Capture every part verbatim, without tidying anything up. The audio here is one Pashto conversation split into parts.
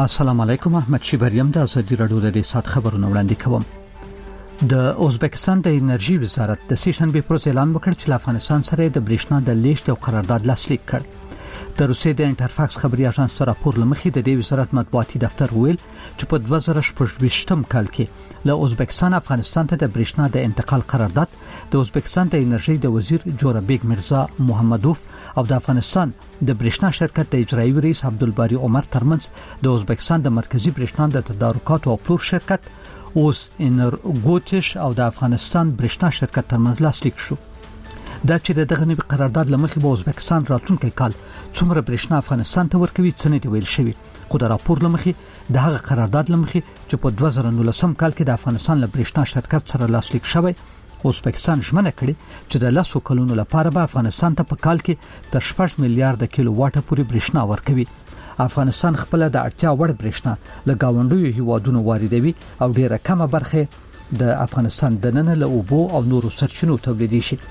السلام علیکم. احمد شیبریم د ازادي رادیو د سات خبرونه وړاندې کوم. د ازبکستان د انرژي وزارت د سیشنبه پر ورځ اعلان وکړ چې له افغانستان سره د برېښنا د لیږد او قرارداد لاسلیک کړ. د روسیې د انټرفاکس خبري اژانس سره راپور لمخې د دې وزارت مطبوعاتي دفتر ویل چې په دوه زره شپږ کال کې له ازبکستان افغانستان ته د برېښنا د انتقال قرارداد د ازبکستان د انرژي د وزیر جورابیک مرزا محمدوف او د افغانستان د برېښنا شرکت د اجرایي رئیس عبدالباری عمر ترمنځ د ازبکستان د مرکزی برېښنا د تدارکات او پلور شرکت اوس انرګوتش او د افغانستان برېښنا شرکت ترمنځ لاسلیک شو. دا چې دغه نوي قرارداد لمخې به ازبکستان راتلونکي کال څومره برېښنا افغانستان ته ورکوي څه نه دی ویل شوی، خو د راپور لمخې د هغه قرارداد لمخې چې په دوه زره نولسم کال کې د افغانستان له برېښنا شرکت سره لاسلیک شوی، ازبکستان ژمنه کړې چې د لسو کلونو لپاره به افغانستان ته په کال کې تر شپږ میلیارډ کیلو واټه پورې برېښنا ورکوي. افغانستان خپل د اړتیا وړ برېښنا له گاونډیو هیوادونو واردوي او ډیره کمه برخه د افغانستان د نن له اوبو او نورو سرچینو تولیدي شي.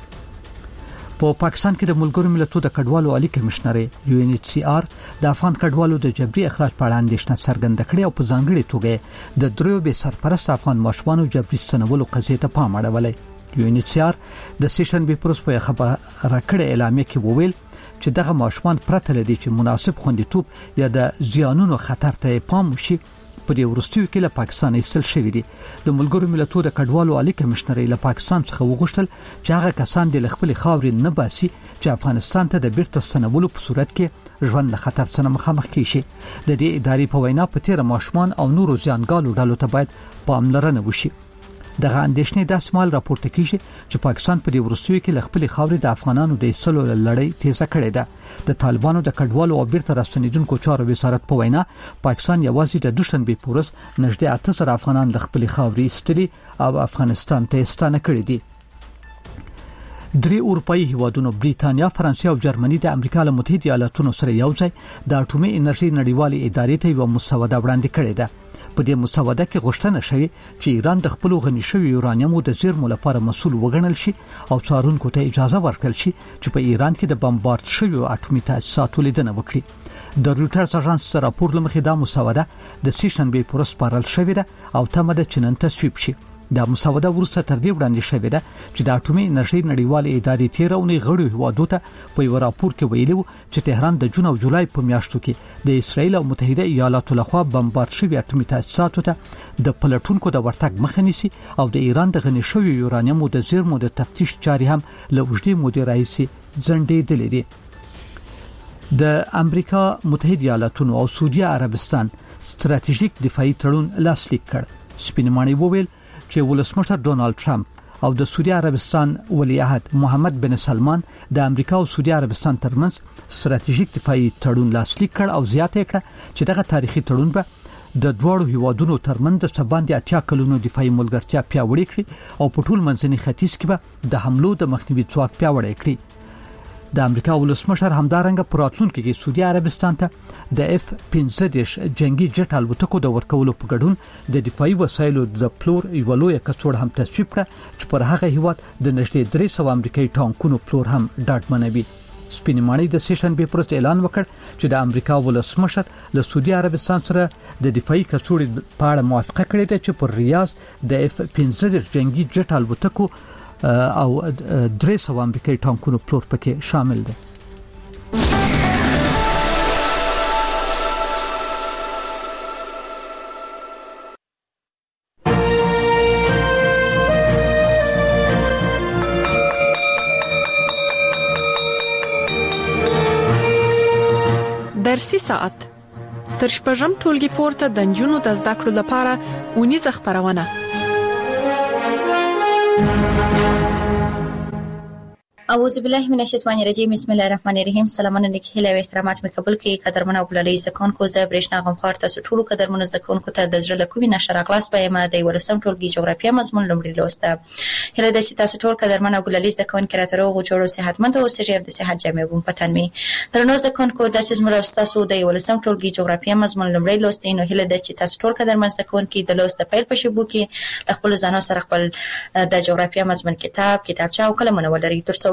په پاکستان کې د ملګرو ملتونو د کډوالو عالی کمشنر یو ان ایچ سی آر د افغان کډوالو د جبري اخراج په اړه اندېښنه څرګنده کړې او په ځانګړي توګه د دریو به سرپرست افغان ماشومانو جبري ستنولو قضیې ته پام اړولی. یو ان ایچ سی آر د سیشن به پروس په خبره راکړه اعلامیه کې وویل چې دغه ماشومان پرته لدی چې مناسب خوندیتوب یا د زیانونو خطر ته پام وشي په دې ورستیو کې له پاکستان ایستل شوی دي. د ملګرو ملتونو د کډوالو عالی کمشنر له پاکستان څخه وغوښتل چې هغه کسان د خپل خاورې نه باسي چې افغانستان ته د بیرته ستنولو په صورت کې ژوند له خطر سره مخامخ کیږي. د دې ادارې په وینا په تیر ماشومان او نورو ځانګالو ډلو ته باید پاملرنه وشي. دغه اندېښنې د اسمال راپورته کیږي چې پاکستان په دې ورستیو کې له خپل خاورې د افغانانو د ایستلو لړۍ تیزه کړې ده. د طالبانو د کډوالو او بیرته راستنیدونکو چارو وزارت په وینا پاکستان یوازې د دوشنبه په ورځ نږدې اته زره افغانان د خپل خاورې ایستلي او افغانستان ته ستانه کړي دي. درې اروپאי هیوادونو بریتانیا، فرانسې او جرمني د امریکا له متحده ایالاتونو سره یوځای د اټومي انرژي نړیوالې ادارې ته یو مسوده وړاندې کړې ده. په دې مسوده کې غوښتنه شوې چې ایران د خپل غني شوی یورانیوم د زیرمو لپاره مسؤل وګڼل شي او څارونکو ته اجازه ورکړل شي چې په ایران کې د بمبارد شوی اټومي تاسیساتو لیدنه وکړي. د رويټرز اژانس سره راپور لمخې دا مسوده د سیشنبه پر ورځ سپارل شوې ده او تمه ده چې نن تصویب شي. دا مسوده ورسته تر دې وړاندې شوې ده چې د اټومي انرژي نړیوالې ادارې تیرونی غړو هیوادو ته په یو راپور کې ویلي وو چې تهران د جون او جولای په میاشتو کې د اسرایل او متحده ایالاتو لخوا بمبارد شوی اټومي تاسیساتو ته د پلټونکو د ورتګ مخه نیسي او د ایران د غني شوی یورانیوم د زیرمو د تفتیش چاري هم له وجدي مدیر رئیس ځنډې دي. د امریکا متحده ایالاتونو او سعودي عربستان ستراتیژیک دفاعي تړون لاسلیک کړ. سپینمانی وویل چې ولسمشر ډونالد ټرمپ او د سعودي عربستان ولیعهد محمد بن سلمان د امریکا او سعودي عربستان ترمنځ ستراتیژیک دفاعي تړون لاسلیک کړ او زیاته کړه چې دغه تاریخي تړون به د دوړو هیوادونو ترمنځ د سباندې اتیا کلونو دفاعي ملګرتیا پیاوړې کړي او په ټول منځني ختیځ کې به د حملو د مخنیوي ځواک پیاوړی کړي. د امریکا ولسمشر همدارنګه پراتلونکو کې سعودي عربستان ته د اف پنځه دیرش جنگي جټ الوتکو د ورکولو په ګډون د دفاعي وسایلو د پلور یو لوی کڅوړه هم تصویب کړه چې پر هغه هیواد د نږدې درې سوه امریکایي ټانکونو پلور هم ډاډمنوي. سپینمانی د سیشن به پرست اعلان وکړ چې د امریکا ولسمشر له سعودي عربستان سره د دفاعي کڅوړې په اړه موافقه کړې ده چې پر ریاض د اف پنځه دیرش جنگي جټ الوتکو او درې سوه امریکایي ټانکونو پلور پکې شامل دي. درسي ساعت تر شپږم ټولګي پورته د نجونو د زده کړو لپاره اونیزه خبرونه. اعوذ بالله من الشیطان الرجیم. بسم الله الرحمن الرحیم. سلامونه نیکی هیله او احترامات مې قبول کړئ. قدرمن او بللي زکونکو زه برېښنا غم خار تاسو ټول قدرمن زکونکو ته د زړه کومې نشره کلاس به ما د ولسم ټولګي جغرافیه مضمون لومړی لوسته. هیله ده چې تاسو ټول قدرمن او بللي زکونکو راته روغ او جوړ او صحتمند او سره د صحت جامع وو پتن می. درنو زکونکو د سیس مر تاسو د ولسم ټولګي جغرافیه مضمون لومړی لوستئ. نو هیله ده چې تاسو ټول قدرمن زکونکو د لوست د پیل په شبو کې خپل ځانو سره خپل د جغرافیه مضمون کتاب کتابچه او قلمونه ولرئ تر څو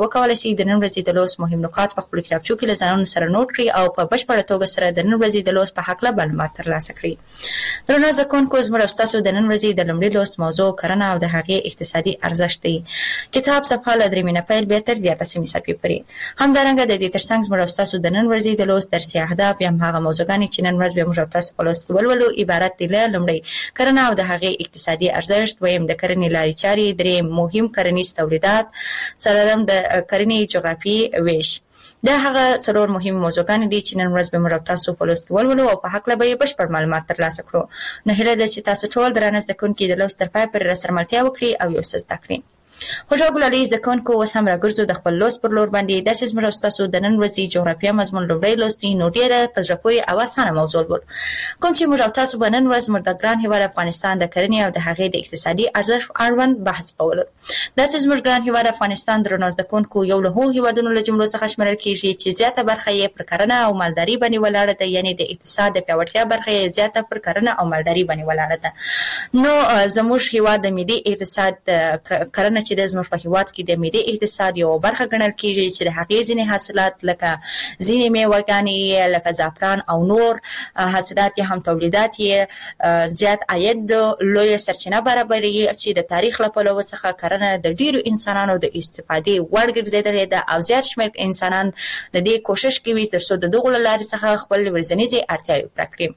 وکولای شي د نن ورځې د لوست مهم نکات په خپل کتابچو کې لزانونو سره نوٹ کړي او په بشپړه توګه سره د نن ورځې د لوست په حق له معلومات ترلاسه کړي. درنو زکونکو زموږ تاسو د نن ورځې د لومړي لوست موضوع کرنه او د هغې اقتصادي ارزښت دی. کتاب صفحه له درې مینه پیل به تر دیارلسمې صفحې پورې. همدارنګه د دې ترڅنګ زموږ تاسو د نن ورځې د لوست درسي اهداف یا هغه موضوعګانې چې نن ورځ به موږ تاسو په لوست کې ولولو عبارت دي له لومړی کرنه او د هغې اقتصادي ارزښت، دویم د کرنې لارې چارې، دریم مهم کرنیز تولیدات، څلورم د کرنې جغرافي ویش. دا هغه څلور مهم موضوعګانې دي چې نن ورځ به موږ تاسو په لوست کې ولولو او په حق له به بشپړ معلومات ترلاسه کړو. نو هیله ده چې تاسو ټول درانه زده کوونکي د لوست تر پای پورې راسره ملتیا وکړي او یو څه زده کړئ. خوشحال ګلالي زده کوونکو اوس هم راګرځو د خپل لوست پر لور باندې. داسې زموږ تاسو د نن ورځې جغرافیه مضمون لومړی لوست دی، نو ډېره په زړه پورې او اسانه موضوع ول کوم چې موږ تاسو به نن ورځ موږ د ګران هیواد افغانستان د کرنې او د هغې د اقتصادي ارزښت اړوند بحث کول. داسې زموږ ګران هیواد افغانستان درنو زده کوونکو یو له هغو هیوادونو له جملو څخه شمیرل کیږي چې زیاته برخه یې پر کرنه او مالداري باندې ولاړه ده، یعنی د اقتصاد د پیاوړتیا برخه یې زیاته پر کرنه او مالداري باندې ولاړه ده. نو زموږ هیواد د ملي اقتصاد کرنه چې د زموږ په هیواد کې د ملي اقتصاد یو برخه ګڼل کیږي چې د هغې ځینې حاصلات لکه ځینې میوه‌ګانې لکه زعفران او نور حاصلات یې هم تولیدات یې زیات عاید لویه سرچینه برابروي چې د تاریخ له پلوه څخه کرنه د ډیرو انسانانو د استفادې وړ ګرځېدلې ده او زیات شمېر انسانان د دې کوشش کوي تر څو د دغو له لارې څخه خپل ورځنیزې اړتیاوې پوره کړي.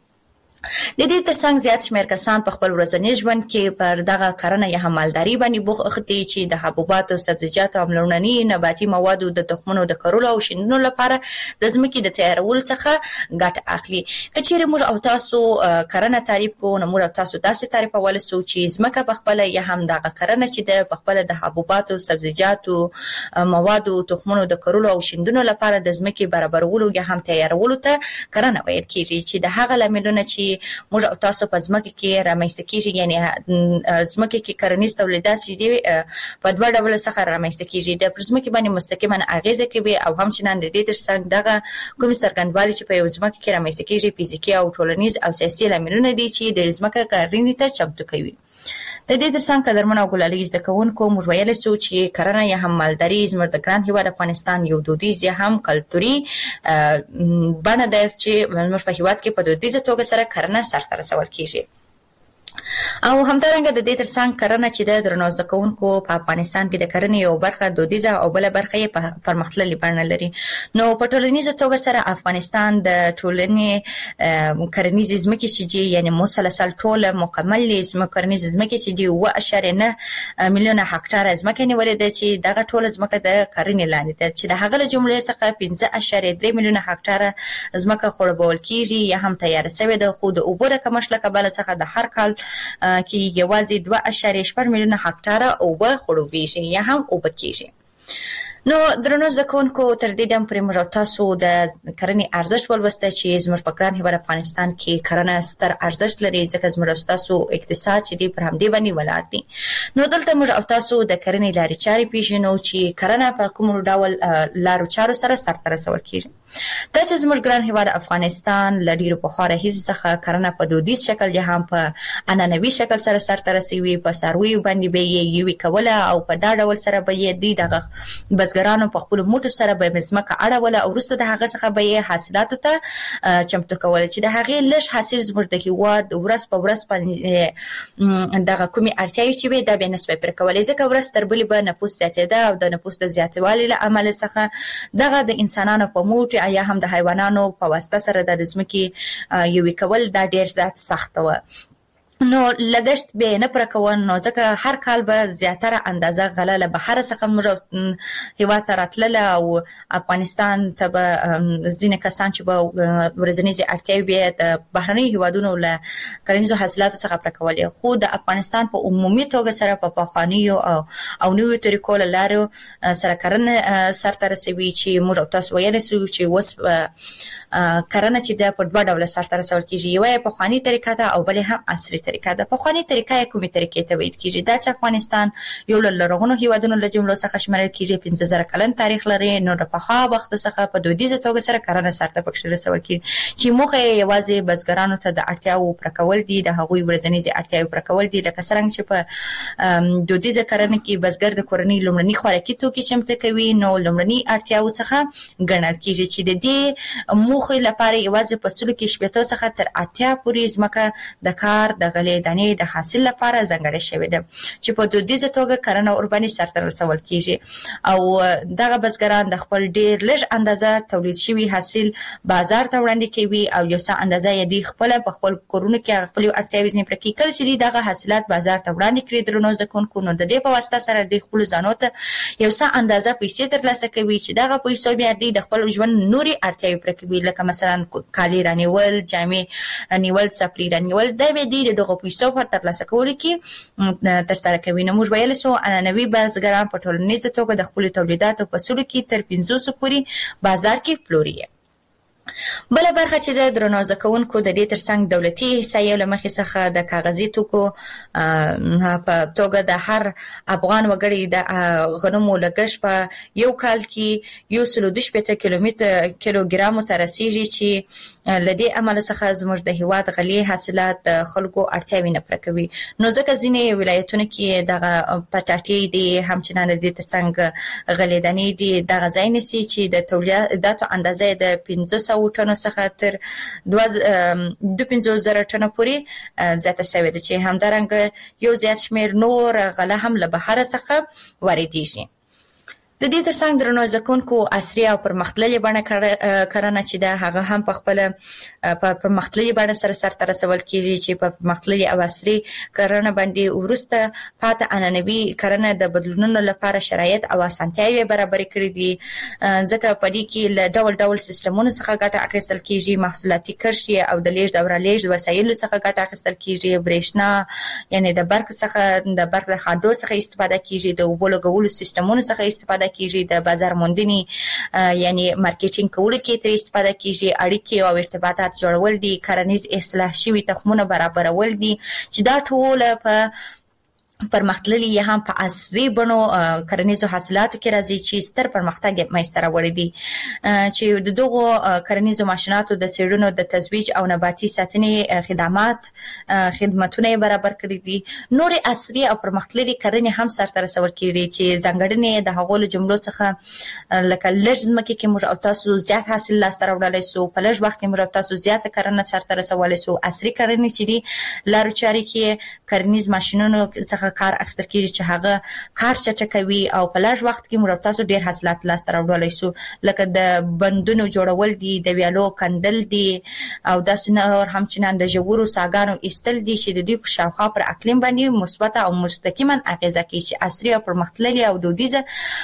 د دې ترڅنګ زیات شمېر کسان په خپل ورځني ژوند کې پر دغه کرنه یا هم مالداري باندې بوخت دي چې د حبوباتو، سبزیجاتو او لومړني نباتي موادو د تخمونو د کرلو او شیندلو لپاره د ځمکې د تیارولو څخه ګټه اخلي. که چیرې موږ او تاسو کرنه تعریف کوو نو موږ او تاسو داسې تعریفولی سو چې ځمکه په خپله یا هم دغه کرنه چې ده په خپله د حبوباتو، سبزیجاتو، موادو، تخمونو د کرلو او شیندلو لپاره د ځمکې برابرولو یا هم تیارولو ته کرنه ویل کېږي چې د هغه لاملونه چې موږ او تاسو په ځمکه کې رامنځته کیږي، یعنی ځمکه کې کرنیز تولیدات چې دي په دوه ډوله څخه رامنځته کیږي، د پر ځمکې باندې مستقیما اغیزه کوي او همچنان د دې ترڅنګ دغه کوم څرګندوالي چې په یو ځمکه کې رامنځته کیږي فزیکي او ټولنیز او سیاسي لاملونه دي چې د ځمکه کرنې ته چمتو کوي. د دې ترڅنګ قدرمن او ګلالي زده کوونکو موږ ویلی سو چې کرنه یا هم مالداري زموږ د ګران هیواد افغانستان یو دودیز یا هم کلتوري بڼه ده چې زموږ په هیواد کې په دودیزه توګه سره کرنه سرته رسول کیږي. او همدارنګه د دې ترڅنګ کرنه چې د درنو زده کوونکو په افغانستان کې د کرنې یو برخه دودیزه او بله برخه یې په پرمختللې بڼه لري. نو په ټولنیزه توګه سره افغانستان د ټولنې کرنیزې ځمکې چې دي یعنې مسلسل ټوله مکملې ځمکې کرنیزې ځمکې چې دي اوه اعشاریه نه میلیونه هکټاره ځمکه نیولې ده چې دغه ټوله ځمکه د کرنې لاندې ده چې د هغه له جملې څخه پنځه اعشاریه درې میلیونه هکټاره ځمکه خړوبول کیږي یا هم تیاره شوې ده، خو د اوبو د کمښت له کبله څخه د هر کال کې یوازې دوه اعشاریه شپږ میلیونه هکټاره اوبه خړوبېږي یا هم اوبه کېږي. نو درنو زده کوونکو تر دې دم پورې موږ تاسو د کرنې ارزښت ولوسته چې زموږ په ګران هیواد افغانستان کې کرنه ستر ارزښت لري ځکه زموږ تاسو اقتصاد چې دی پر همدې باندې ولاړ دی. نو دلته موږ تاسو د کرنې لارې چارې پیژنو چې کرنه په کوم ډول لارو چارو سره سرته رسول کیږي. دا چې زموږ ګران هیواد افغانستان له ډېرو پخوا راهیسې څخه کرنه په دودیز شکل یا هم په عنعنوي شکل سره سرته رسوي، په څارویو باندې به یې یوې کوله او په دا ډول سره به یې دی دغه بزګرانو په خپلو موټو سره به یې ځمکه اړوله او وروسته د هغه څخه به یې حاصلاتو ته چمتو کوله چې د هغې لږ حاصل زموږ د هېواد ورځ په ورځ باندې دغه کومې اړتیاوې چې وې دا به یې نسبه پوره کولې ځکه ورځ تر بلې به نفوس زیاتېده او د نفوس د زیاتوالي له امله څخه دغه د انسانانو په موټ یا هم د حیوانانو په واسطه سره د ځمکې یوې کول دا ډېر زیات سخته وه. نو لګښت به نه پوره کوه نو ځکه هر کال به زیاتره اندازه غله له بهر څخه موږ هېواد ته راتلله او افغانستان ته به ځینې کسان چې به ورځنیزې اړتیاوې به د بهرنیو هېوادونو له کرنیزو حاصلاتو څخه پوره کولې، خو د افغانستان په عمومي توګه سره په پخوانیو او او نویو طریقو له لارو سره کرنه سرته رسوي چې موږ تاسو ویلی سو چې اوس کرنه چې ده په دوه ډوله سرته رسول کېږي، یوه یې پخواني طریقه ده او بلې هم عصري طریقه ده. په خواني طریقه کومه طریقې ته ویل کیږي دا چې افغانستان یو لرغونو هیوادونو له جملو څخه شمارل کیږي، پنځه زره کلن تاریخ لري، نو د پخوا وخت څخه په دودیزه توګه سره کرنه سرته پکښ رسول کیږي چې موخه یوازې بزګرانو ته د اړتیاو پر کول دي، د هغوی ورځنی اړتیاو پر کول دي، لکه څنګه چې په دودیزه کرنه کې بزګر د کورنۍ لومړني خوراکي توکي چمتو کوي، نو لومړني اړتیاو څخه ګڼل کیږي چې د دې موخه لپاره یوازې په سلو کې شپږ څخه تر اتیا پورې ځمکه د کار د غلې دانې د حاصل لپاره ځانګړې شوې ده چې په دودیزه توګه کرنه اورباني سرته رسول کیږي او دغه بزګران د خپل ډیر لږ اندازه تولید شوی حاصل بازار ته وړاندې کوي او یو څه اندازه یې د خپل په خپل کورونو کې خپل اړتیاوې نه پرې کړي چې دغه حاصلات بازار ته وړاندې کړي درنو ځکونکو نو د دې په واسطه سره د خپل ځانو ته یو څه اندازه پیسې ترلاسه کوي چې دغه پیسې بیا د خپل ژوند نوري اړتیاوې پرې کوي، لکه مثلا کالي رانیول، جامې رانیول، څپلۍ رانیول، دا به د دغه پیسو په ترلاسه کولو کې تر سره کوي. نو موږ ویل سو انانوي بزګران په ټولنیزه توګه د خپل تولیداتو په سلو کې تر پنځوس پورې بازار کې پلوري. بل برخه چې د درنو ځکونکو د دې ترڅنګ دولتي حصایو لمخې څخه د کاغذي توکو په توګه د هر افغان وګړي د غنمو لګښت په یو کال کې یو سل دوه شپږ کیلومتر کیلوګرام ته رسیږي چې لدې عمل څخه زموږ د هیواد غلې حاصلات خلکو اړتیاوې نه پوره کوي. نو ځکه ځینې ولایتونو کې د پټاټي دي همچنان د دې ترڅنګ غلې دانې دي دغه ځای نسی چې د تولیداتو اندازه د پنځه ټنو څخه تر دوه پنځوس زره ټنو پورې زیاته شوې ده چې همدارنګه یو زیات شمیر نور غله هم له بهر څخه واردېږي. د دې ترڅنګ درنو ځکونکو عصري او پرمختللي بڼه کرنه چې ده هغه هم په خپل په پرمختللي بڼه سره سرته رسول کیږي چې په پرمختللي او عصري کرنه باندې ورسته پاتې انانوي کرنه د بدلونونو لپاره شرایط او اسانتیاوې برابر کړې دي، ځکه په دې کې له ډول ډول سیستمونو څخه ګټه اخیستل کیږي، محصولاتي کرښې او د لیږد او رالېږد وسایلو څخه ګټه اخیستل کیږي، برېښنا یعنی د برق څخه د برق د خادو څخه استفاده کیږي، د اوبو لګولو سیستمونو څخه استفاده کیږي، د بازار موندنې یعنی مارکیټینګ کولو کې تر استفاده کیږي، اړیکې او ارتباطات جوړول دي، کرنیز اصلاح شوي تخمونه برابرول دي چې دا ټول په پرمختللي یا هم په عصري بڼو کرنیزو حاصلاتو کې راځي چې ستر پرمختګ مېسته راوړی دي چې د دغو کرنیزو ماشیناتو د څېړنو د تزویج او نباتي ساتنې خدمات خدمتونه برابر کړي دي. نورې عصري او پرمختللي کرنې هم سرته رسول کېږي چې ځانګړنې د هغو له جملو څخه لکه لږ ځمکې کې موږ او تاسو زیات حاصل لاسته راوړلی سو، په لږ وخت کې موږ او تاسو زیاته کرنه سرته رسولی سو. عصري کرنې چې دي لارو چارې کې کرنیز ماشینونو څخه کار اخیستل کیږي چې هغه کار چټکوي او په لږ وخت کې موږ تاسو ډیر حاصلات لاسته راوړلی سو، لکه د بندونو جوړول دي، د ویالو کندل دي او داسې نور همچنان د ژورو څاګانو ایستل دي چې د دوی په شاوخوا پر اقلیم باندې مثبت او مستقیما اغیزه کوي چې عصري او پرمختللي او دودیزه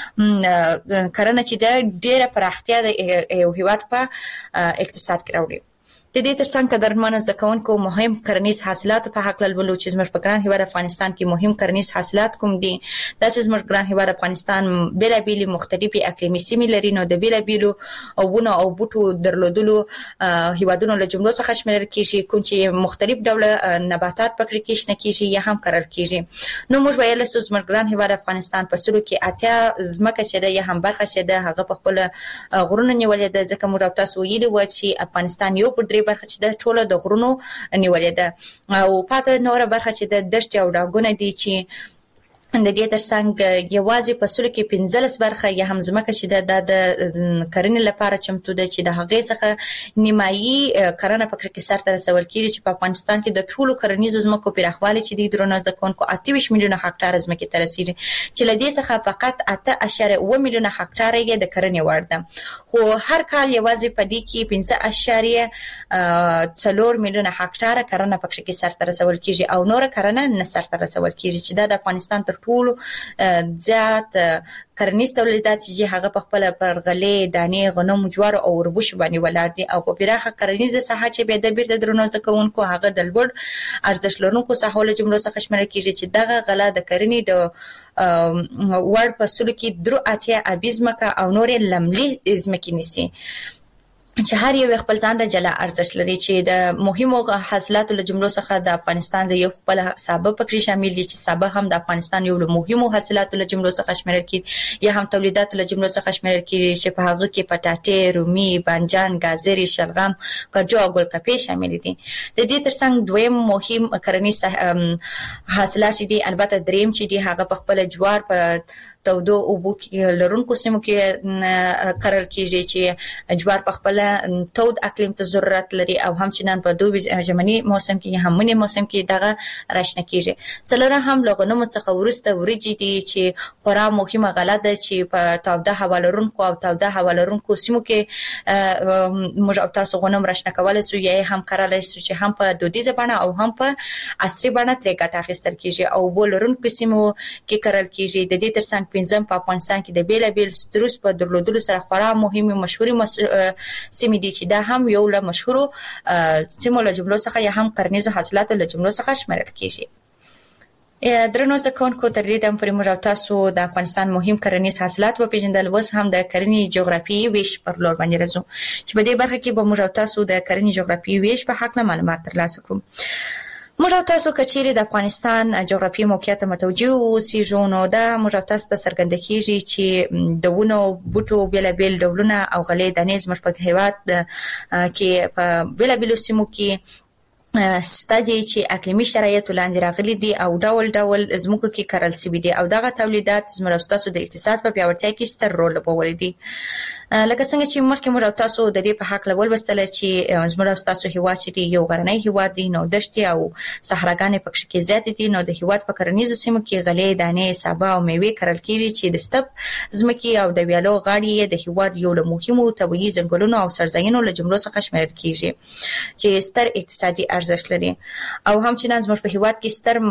کرنه چې د ډیره پراختیا د یو هیواد په اقتصاد کې راوړي. د دې ترڅنګ قدرمنو زکونکو مهم کرنیز حاصلات په حق لولو چې زموږ په ګران هیواد افغانستان کې مهم کرنیز حاصلات کوم دي، دا چې زموږ ګران هیواد افغانستان بیلابیل مختلفي اقلیمي سیمې لري، نو د بیلابیلو ونو او بوټو درلودلو هیوادونو له جملو څخه شمیرل کیږي، کوم چې مختلف ډوله نباتات پکې کې شنه کیږي یا هم کرل کیږي. نو موږ ویل چې زموږ ګران هیواد افغانستان په سلو کې اتیا ځمکه چې ده یا هم برخه چې ده هغه په خپل غرونو نیولې ده، ځکه موږ تاسو ویلي و چې افغانستان یو په درې برخه چې د ټوله د غرونو نیولې ده او پاتې نوره برخه چې د دشت او ډاګونه دي چې د دې ترڅنګ یوازې په سلو کې پنځلس برخه یا هم ځمکه چې د د کرنې لپاره چمتو ده چې د هغې څخه نیمایي کرنه پکې کې سرته رسول کېږي چې په افغانستان کې د ټولو کرنیزو ځمکو پراخوالی چې دی درنو زکونکو اته ویشت میلیونه هکټاره ځمکې ته رسیږي چې له دې څخه فقط اته اعشاریه اوه میلیونه هکټاره یې د کرنې وړ ده، خو هر کال یوازې په دې کې پنځه اعشاریه څلور میلیونه هکټاره کرنه پکې کې سرته رسول کېږي او نور کرنه نه سرته رسول کېږي چې دا د افغانستان تر ټولو زیات کرنیز تولیدات چې هغه په خپل پر غلې دانې غنم جوار او وربوش باندې ولاړ دي او په پراخه کرنیزه ساحه چې به د بیرته درنو ځکونکو هغه د لوړ ارزښت لرونکو ساحو له جملو څخه شمېرل کېږي چې دغه غله د کرنې د وړ په سلو کې درو اتیا ابي ځمکه او نورې لملي ځمکې نیسي. چې هر یو خپل ځان د جلا ارزښت لري چې د مهمو حاصلاتو له جملو څخه د افغانستان د یو خپل سابه پکې شامل دي چې سابه هم د افغانستان یو له مهمو حاصلاتو له جملو څخه شمیرل کیږي یا هم تولیدات له جملو څخه شمیرل کیږي چې په هغه کې پټاټې، رومي، بانجان، گازرې، شلغم، کاجو او ګلکپې شامل دي. د دې ترڅنګ دویم مهم کرنیز حاصلات دي البته دریم چې دي هغه په خپل جوار په تودو اوبو کې لرونکو سیمو کې کرل کیږي چې جوار په خپل تود اقلیم ته ضرورت لري او همچنان په دوبي ژمني موسم کې هم منی موسم کې دغه راشنه کیږي. څلورم هم لغونمو څخه ورسته وريجي دي چې خورا مهمه غله ده چې په تاوده هوا لرونکو او تاوده هوا لرونکو سیمو کې موږ او تاسو غنم راشنه کولای سو یا هم کرلای سو چې هم په دودیزه بڼه او هم په عصري بڼه ترې ګټه اخیستل کیږي او بولرونکو سیمو کې کرل کیږي. د دې ترڅنګ پنځم په افغانستان کې د بیل بیل ستروس په درلودلو سره خورا مهمه مشهوري سیمې دي چې دا هم یو له مشهورو سیمو له جملو څخه یا هم کرنیزو حاصلاتو له جملو څخه شمیرل کیږي. درنو زکونکو تر دې دم پرې موږ تاسو د افغانستان مهم کرنیز حاصلات په پیژندل وس هم د کرنې جغرافیایي ویش پر لور باندې راځو چې په دې برخه کې به موږ تاسو د کرنې جغرافیایي ویش په حق معلومات ترلاسه کړو. موږ تاسو کچېری د افغانستان جغرافیایي موقعیت متوجه اوسئ نو دا موږ تاسو ته څرګند کیږي چې د ونو بوټو بیل بیل ډولونه او غلې دانیز مشبک هیواد کې په بیل بیل سیمو کې ستادي چې اقلیمي شرایط لاندې راغلي دي او ډول ډول زموږ کې کرل سوي دي او دغه تولیدات زموږ تاسو د اقتصاد په پیاوړتیا کې ستر رول لوبولی دي. لکه څنګه چې مخکې موږ تاسو د دې په حق لول وستل چې زموږ تاسو هیواد چې یو غرنی هیواد دی نو دشتي او صحراګانې پکې کې زیات دي نو د هیواد په کرنیزو سیمو کې غلې دانې سابه او میوې کرل کیږي چې د ستپ زمکي او د ویالو غاړي د هیواد یو له مهمو طبيعي ځنګلونو او سرزاینو له جملو څخه شمیرل کیږي چې ستر اقتصادي ارزښت لري او همچنان زموږ په هیواد کې ستر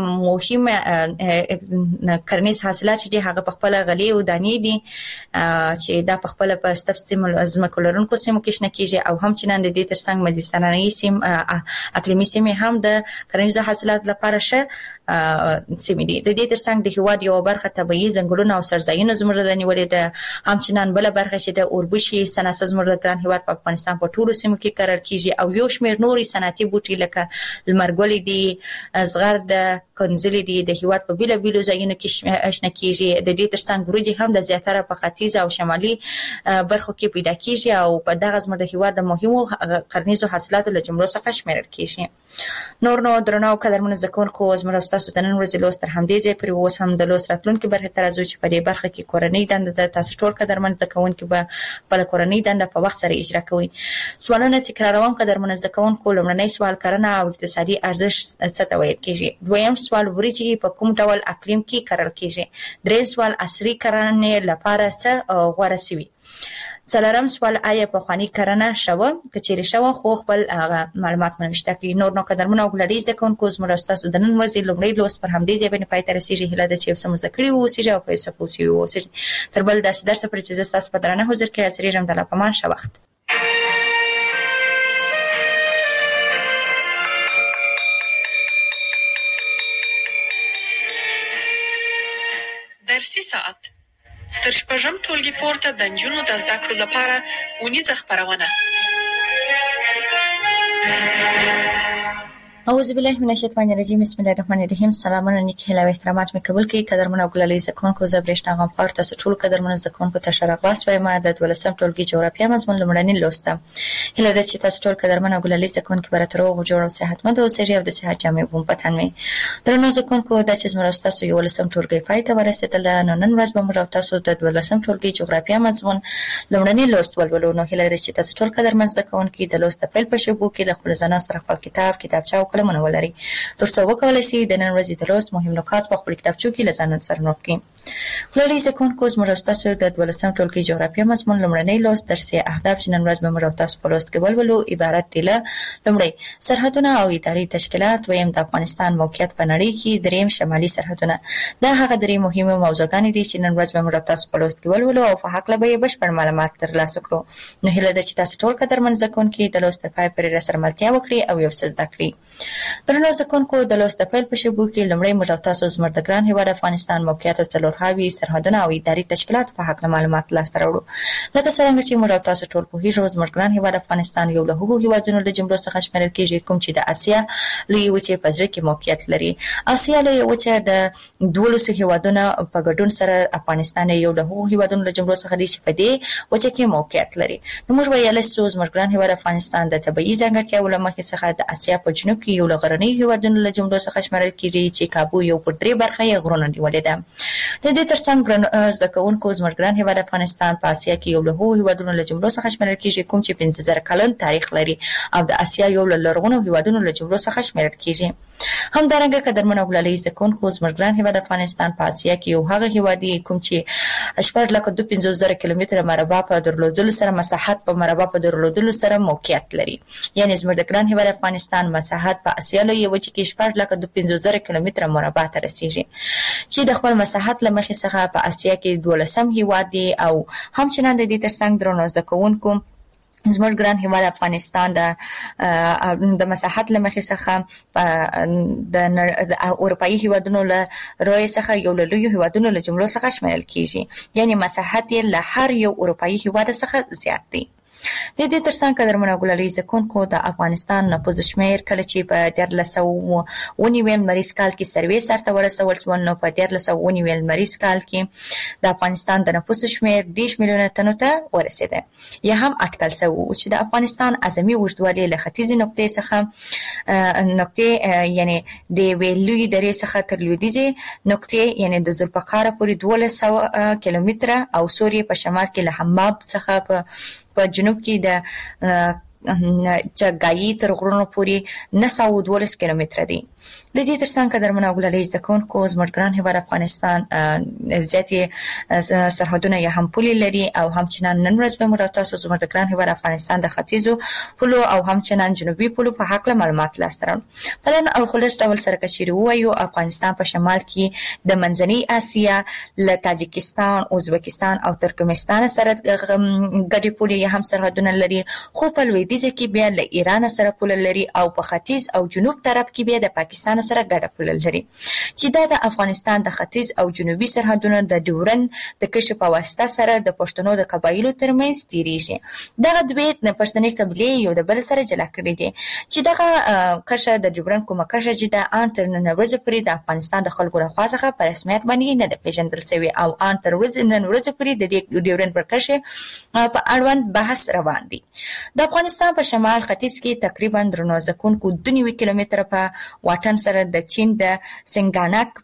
مهم کرنیز حاصلات چې هغه په خپل غلې او دانې دي چې دا په خپل په ستپ سیمو زمکو لرونکو سیمو کې شنه کیږي او همچنان د دې ترڅنګ مدیترانه‌ای سیم اقلیمي سیمې هم د کرنیزو حاصلات لپاره شه سیمې دي. د دې ترڅنګ د هیواد یو برخه طبيعي ځنګلونه او سرزاینو زموږ د نیولې ده همچنان بل برخه چې د اوربشي صنعت زموږ د ګران هیواد په افغانستان په ټولو سیمو کې کرل کیږي او یو شمېر نوري صنعتي بوټي لکه لمرګل دي زغر د کنځلې دي د هیواد په بیل بیل ځایونو کې شنه کیږي. د دې ترڅنګ ورجې هم د زیاتره په ختیځ او شمالي برخو کې پیدا کیږي او په دغه زموږ د هیواد د مهمو کرنیزو حاصلاتو له جملو څخه شمیرل کیږي. نور نو درنو قدرمنو زکونکو زموږ تاسو د نن ورځې لوست تر همدې ځای پورې اوس هم د لوست راتلونکي برخه ته راځو چې په دې برخه کې کورنۍ دنده د تاسو ټول قدرمن زکونکو به خپل کورنۍ دنده په وخت سره اجرا کوي. سوالونه تکراروم قدرمن زکونکو لومړنی سوال کرنه او اقتصادي ارزښت څه ته ویل کیږي. دویم سوال وريجي په کوم ډول اقلیم کې کرل کیږي. دریم سوال عصري کرنې لپاره څه غوړه سوي. څلورم سوال آیا په خواني کرنه شوه کچېری شوه خو خپل معلومات منشته کی. نور نو قدرمنو غلریز د کون کوز مرستاسو د نن ورځې لومړی لوست پر همدې ځای باندې پای ته رسیږي. هله د چې سم ذکرې وو سیجه او په سپوسی وو سیجه تر بل داسې درس پر چې تاسو په درنه حضور کې حاضر یم د لا پمان شو وخت. درسي ساعت تر شپږم ټولګي پورته د نجونو د زده کړو لپاره اونیزه خبرونه. اعوذ بالله من الشیطان الرجیم بسم الله الرحمن الرحیم. سلامونه نیک هلا و احترامات می قبول کړئ قدرمن او ګلالي زکونکو زبرشنا غم خار تاسو ټول قدرمن زکونکو ته شرغواس وایم د دولسم ټولګي جغرافیه مضمون لمړنی لوسته. هله د چې تاسو ټول قدرمن او ګلالي زکونکو براتر او جوړ او صحتمند او سړي او د صحت جامع بوم پتن می درنو زکونکو د چې زموږ تاسو یو لسم ټولګي پای ته ورسېدل. نو نن ورځ به موږ تاسو د دولسم ټولګي جغرافیه مضمون لمړنی لوست ولولو. نو هله د چې تاسو ټول قدرمن زکونکو د لوست په پیل په شوبو کې د خپل ځان سره خپل کتاب کتابچه او قلمونه ولري ترڅو وکولای شي د نن ورځې د لوست مهم نکات په خپل کتابچو کې لزان سره نوٹ کړئ. کولای شئ کوم زموږ تاسو د دولسم ټولګي جغرافیه مضمون لمړنی لوست درسي اهداف چې نن ورځ به موږ تاسو په لوست کې ولولو عبارت دي له لمړی سرحدونه او اداري تشکیلات، دویم د افغانستان موقعیت په نړۍ کې، دریم شمالي سرحدونه. دا هغه درې مهمه موضوعګانې دي چې نن ورځ به موږ تاسو په لوست کې ولولو او په حق له به بشپړ معلومات ترلاسه کړو. نو هیله ده چې تاسو ټول قدرمن زکونکي د لوست په پای پورې راسره ملتیا وکړي او یو څه زده کړئ. درنو زکونکو د لوست په پیل په شبو کې لمړی موږ تاسو زموږ د ګران هیواد افغانستان موقعیت څلور کارخاوي سرحدونه او اداري تشکیلات په حق معلومات لاسته راوړو. لکه څنګه چې موږ تاسو ټول په هیڅ زموږ ګران هیواد افغانستان یو له هغو هیوادونو له جملو څخه شمیرل کیږي کوم چې د اسیا لوی وچې په ځای کې موقعیت لري. اسیا لوی وچې د دولسو هیوادونو په ګډون سره افغانستان یو له هغو هیوادونو له جملو څخه دی چې په دې وچې کې موقعیت لري. نو موږ ویل چې زموږ ګران هیواد افغانستان د طبيعي ځانګړتیاو له مخې څخه د اسیا په جنوب کې یو له غرنۍ هیوادونو له جملو څخه شمیرل کیږي چې کابو یو پر درې برخه یې غرونه نیولې ده. د دې ترڅنګ زده کوونکو زموږ ګران هیواد افغانستان په اسیا کې یو له هغو هیوادونو له جملو څخه شمیرل کیږي کوم چې پنځه زره کلن تاریخ لري او د اسیا یو له لرغونو هیوادونو له جملو څخه شمیرل کیږي. همدارنګه قدرمن وګړي ځکونکو زموږ ګران هیواد افغانستان په اسیا کې یو هغه هیواد دی کوم چې شپږ لکه دوه پنځوس زره کیلومتره مربع په درلودلو سره مساحت په مربع په درلودلو سره موقعیت لري. یعنی زموږ ګران هیواد افغانستان مساحت په اسیا لوی وچې کې شپږ لکه دوه پنځوس زره کیلومتره مربع ته رسیږي چې د خپل مساحت له مخې څخه په اسیا کې دولسم هیواد دی او همچنان د دې ترڅنګ درنو زده کوونکو زموږ ګران هیواد افغانستان د د مساحت له مخې څخه د اروپאי هیوادونو له روی څخه یو له لوی هیوادونو له جملو څخه شمیرل کیږي. یعنی مساحت یې له هر یو اروپאי هیواد څخه زیات دی. د دې ترڅنګ قدرمن وګړي ځکونکو د افغانستان نفوذ شمیر کله چې په دیارلس سوه اووه نوي مریض کال کې سروې سرته ورسول شو نو په دیارلس سوه اووه نوي مریض کال کې د افغانستان د نفوذ شمیر دیش میلیونه تنو ته ورسېده. یا هم اټکل شوی چې د افغانستان اعظمي اوږدوالی له ختیځې نقطې څخه نقطې یعنی د ویلوی درې څخه تر لویدیځې نقطې یعنی د ذوالفقار پورې دولس سوه کیلومتره او سوریې په شمال کې له حماب څخه په په جنوب کې د چګایي تر غرونو پورې نه سوه دولس کیلومتره دی. د دې ترڅنګ قدرمن وګړي ځکونکو زموږ ګران هیواد افغانستان زیاتې سرحدونه یا هم پولې لري او همچنان نن ورځ به موږ تاسو زموږ ګران هیواد افغانستان د ختیځو پولو او همچنان جنوبي پولو په حق له معلومات لاسته راوړو. په لن او خلاص ډول سره کشیر وایو افغانستان په شمال کې د منځنۍ اسیا له تاجکستان، ازبکستان او ترکمنستان سره ګډې پولې یا هم سرحدونه لري، خو په لویدیځ کې بیا له ایران سره پوله لري او په ختیځ او جنوب طرف کې بیا د پاکستان سره ګډه پوله لري چې دا د افغانستان د ختیځ او جنوبي سرحدونو د ډیورن د کشف په واسطه سره د پښتنو د قبایلو ترمنځ تیریږي. دغه دوی د پښتني قبیلې یو د بل سره جلا کړي دي چې دغه کشه د ډیورن کومه کشه چې د ان تر نن ورځې پورې د افغانستان د خلکو راخوا څخه په رسمیت باندې نه ده پیژندل شوی او ان تر ورځې نن ورځې پورې د ډیورن پر کشه په اړوند بحث روان دي. د افغانستان په شمال ختیځ کې تقریبا درنو ځکونکو دوه نوي کیلومتره په واټن سره د چین د سنګانک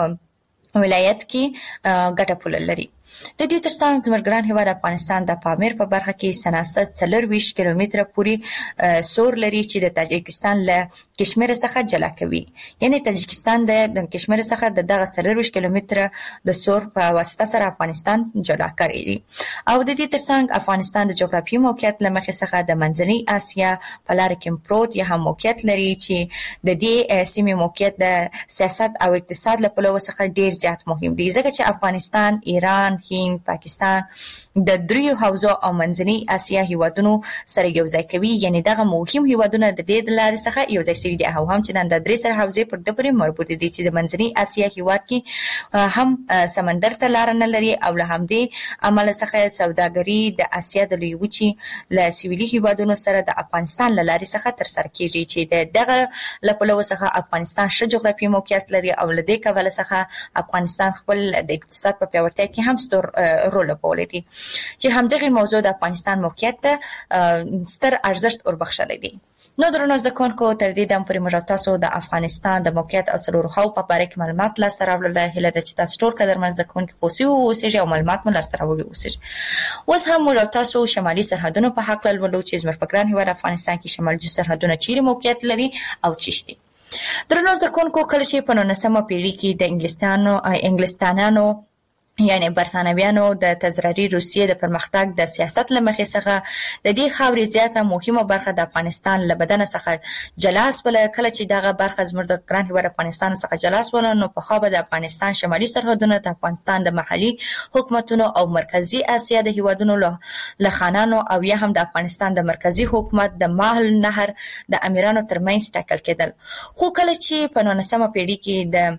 په ولایت کې ګټه پوله لري. د دې ترڅنګ زموږ ګران هیواد افغانستان د پامیر په برخه کې سناست څلور ویشت کیلومتره پورې سور لري چې د تاجکستان له کشمیر څخه جلا کوي. یعنی تاجکستان د کشمیر څخه د دغه څلور ویشت کیلومتره د سور په واسطه سره افغانستان جلا کړی او د دې ترڅنګ افغانستان د جغرافیایي موقعیت له مخې څخه د منځنۍ اسیا په لار کې پروت یا هم موقعیت لري چې د دې سیمې موقعیت د سیاست او اقتصاد له پلوه څخه ډیر زیات مهم دی ځکه چې افغانستان، ایران، هند، پاکستان د دریو حوزو او منځنۍ اسیا هیوادونو سره یو ځای کوي. یعنی دغه مهم هیوادونه د دې د لارې څخه یو ځای شوي دي او هم چې د درې سره حوزې پر د پورې مربوط دي چې د منځنۍ اسیا هیواد کې هم سمندر ته لار نه لري او له همدې عمل څخه سوداګري د اسیا د لوی وچې له سویلي هیوادونو سره د افغانستان له لارې څخه تر سره کیږي چې دغه له پلوه څخه افغانستان ښه جغرافیایي موقعیت لري او له دې کبله څخه افغانستان خپل د اقتصاد په پیاوړتیا کې هم ستر رول لوبولی دی چې همدغه موضوع د افغانستان موقعیت ته ستر ارزښت وربخښلی دی. نو درنو زده کوونکو تر دې دم پورې موږ تاسو د افغانستان د موقعیت او څلورو خواو په باره کې معلومات لاسته راوړل. هیله ده چې تاسو ټول قدرمن زده کوونکي پوه اوسئ او معلومات مو لاسته راوړي اوسئ. اوس هم موږ تاسو شمالي سرحدونو په حق لولو چې زموږ په ګران هیواد افغانستان کې شمالي سرحدونه چیرې موقعیت لري او چیرې دي. درنو زده کوونکو کله چې په نولسمه پیړۍ کې د انګلستانو انګلستانانو یعنی برتانویانو د تزراري روسیې د پرمختګ د سیاست له مخې څخه د دې خاورې زیاته مهمه برخه د افغانستان له بدن څخه جلا شوله. کله چې دغه برخه زموږ د ګران هیواد افغانستان څخه جلا شوله نو په خوا به د افغانستان شمالي سرحدونه د افغانستان د محلي حکومتونو او مرکزی اسیا د هیوادونو له خانانو او یا هم د افغانستان د مرکزی حکومت د ماهل نهر د امیرانو ترمنځ ټاکل کېدل. خو کله چې په نولسمه پیړۍ کې د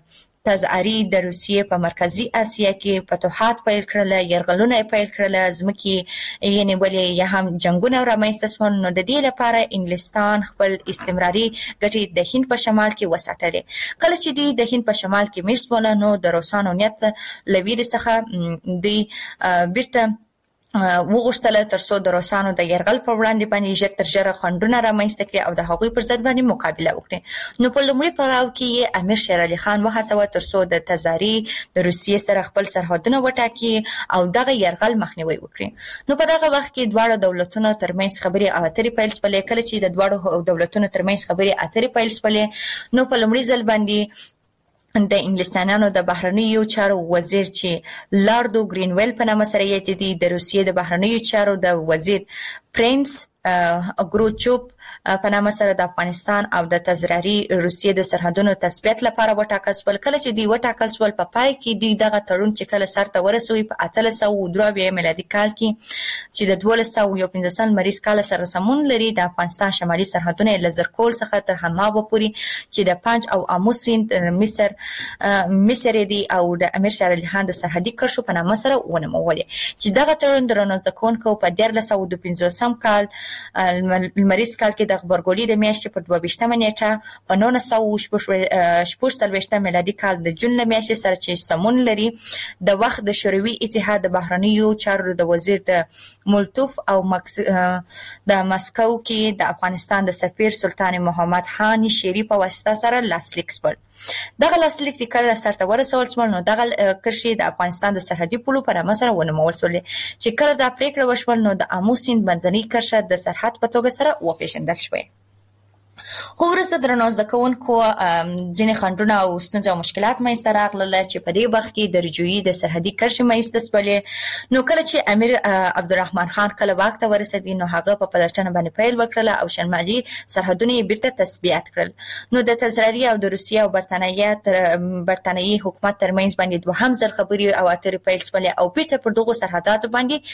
تزعری د روسیې په مرکزی اسیا کې فتوحات پیل کړل، يرغلونه پیل کړل، ځمکې یعنی ولې یا هم جنگونه رامنځته شول. نو د دې لپاره انګلستان خپل استمراري ګټې د هند په شمال کې وساتلې. کله چې دی د هند په شمال کې میرس بولانو د روسانو نیت لویری څخه دی بیرته وغوښتل ترڅو د روسانو د يرغل په وړاندې باندې ژر تر ژره خنډونه رامنځته کړي او د هغوی پر ضد باندې مقابله وکړي. نو په لومړي پړاو کې امیر شیر علي خان وهڅاوه ترڅو د تزاری د روسیې سره خپل سرحدونه وټاکي او دغه يرغل مخنیوي وکړي. نو په دغه وخت کې دواړه دولتونو ترمنځ خبرې اترې پیل شولې. کله چې د دواړو دولتونو ترمنځ خبرې اترې پیل شولې نو په لومړي ځل باندې د انګلستانانو د بهرنیو چارو وزیر چې لاردو گرینویل په نامه سره یادېدي، د روسیې د بهرنیو چارو د وزیر پرنس اګروچوب په نامه سره د افغانستان او د تزراري روسیې د سرحدونو تثبیت لپاره وټاکل شول. کله چې دی وټاکل شول په پای کې دی دغه تړون چې کله سر ته ورسوي په اتلس سوه درې اویا میلادي کال کې چې د دولس سوه یو پنځوس لمریز کال سره سمون لري، د افغانستان شمالي سرحدونه له زرکول څخه تر حماب پورې چې د پنج او امو سیند مصر مصر دی او د امیر شیر علي خان د سرحدي کرښو په نامه سره ونومولې. چې دغه تړون د رانسد کوونکو په دیارلس سوه دوه پنځوسم کال لمریز کال کې د خبرګولي د میاشتې په دوه ویشتمه نیټه په نولس سوه شپږ څلوېښتم میلادي کال د جون له میاشتې سره چې سمون لري د وخت د شوروي اتحاد د بهرنیو چارو د وزیر د مولتوف او مکس د مسکو کې د افغانستان د سفیر سلطان محمد خان شيري په واسطه سره لاسلیک شول. دغه لاسلیک چې کله سرته ورسول شول نو دغه کرښې د افغانستان د سرحدي پولو په نامه سره ونومول شول چې کله دا پریکړه وشول نو د امو سیند منځنۍ کرښه د سرحد په توګه سره وپېژندل شوه. خو وروسته درنو زده کوونکو ځینې خنډونه او ستونزې او مشکلات منځته راغلل چې په دې وخت کې د رجوعي د سرحدي کرښې منځته شولې. نو کله چې امیر عبدالرحمن خان کله واک ته ورسېد نو هغه په پلټنه باندې پیل وکړه او شمالي سرحدونه یې بیرته تثبیت کړل. نو د تزراري او د روسیې او برتانیې تر برتانیې حکومت ترمنځ باندې دوهم ځل خبرې او اترې پیل شولې او بیرته پر دغو سرحداتو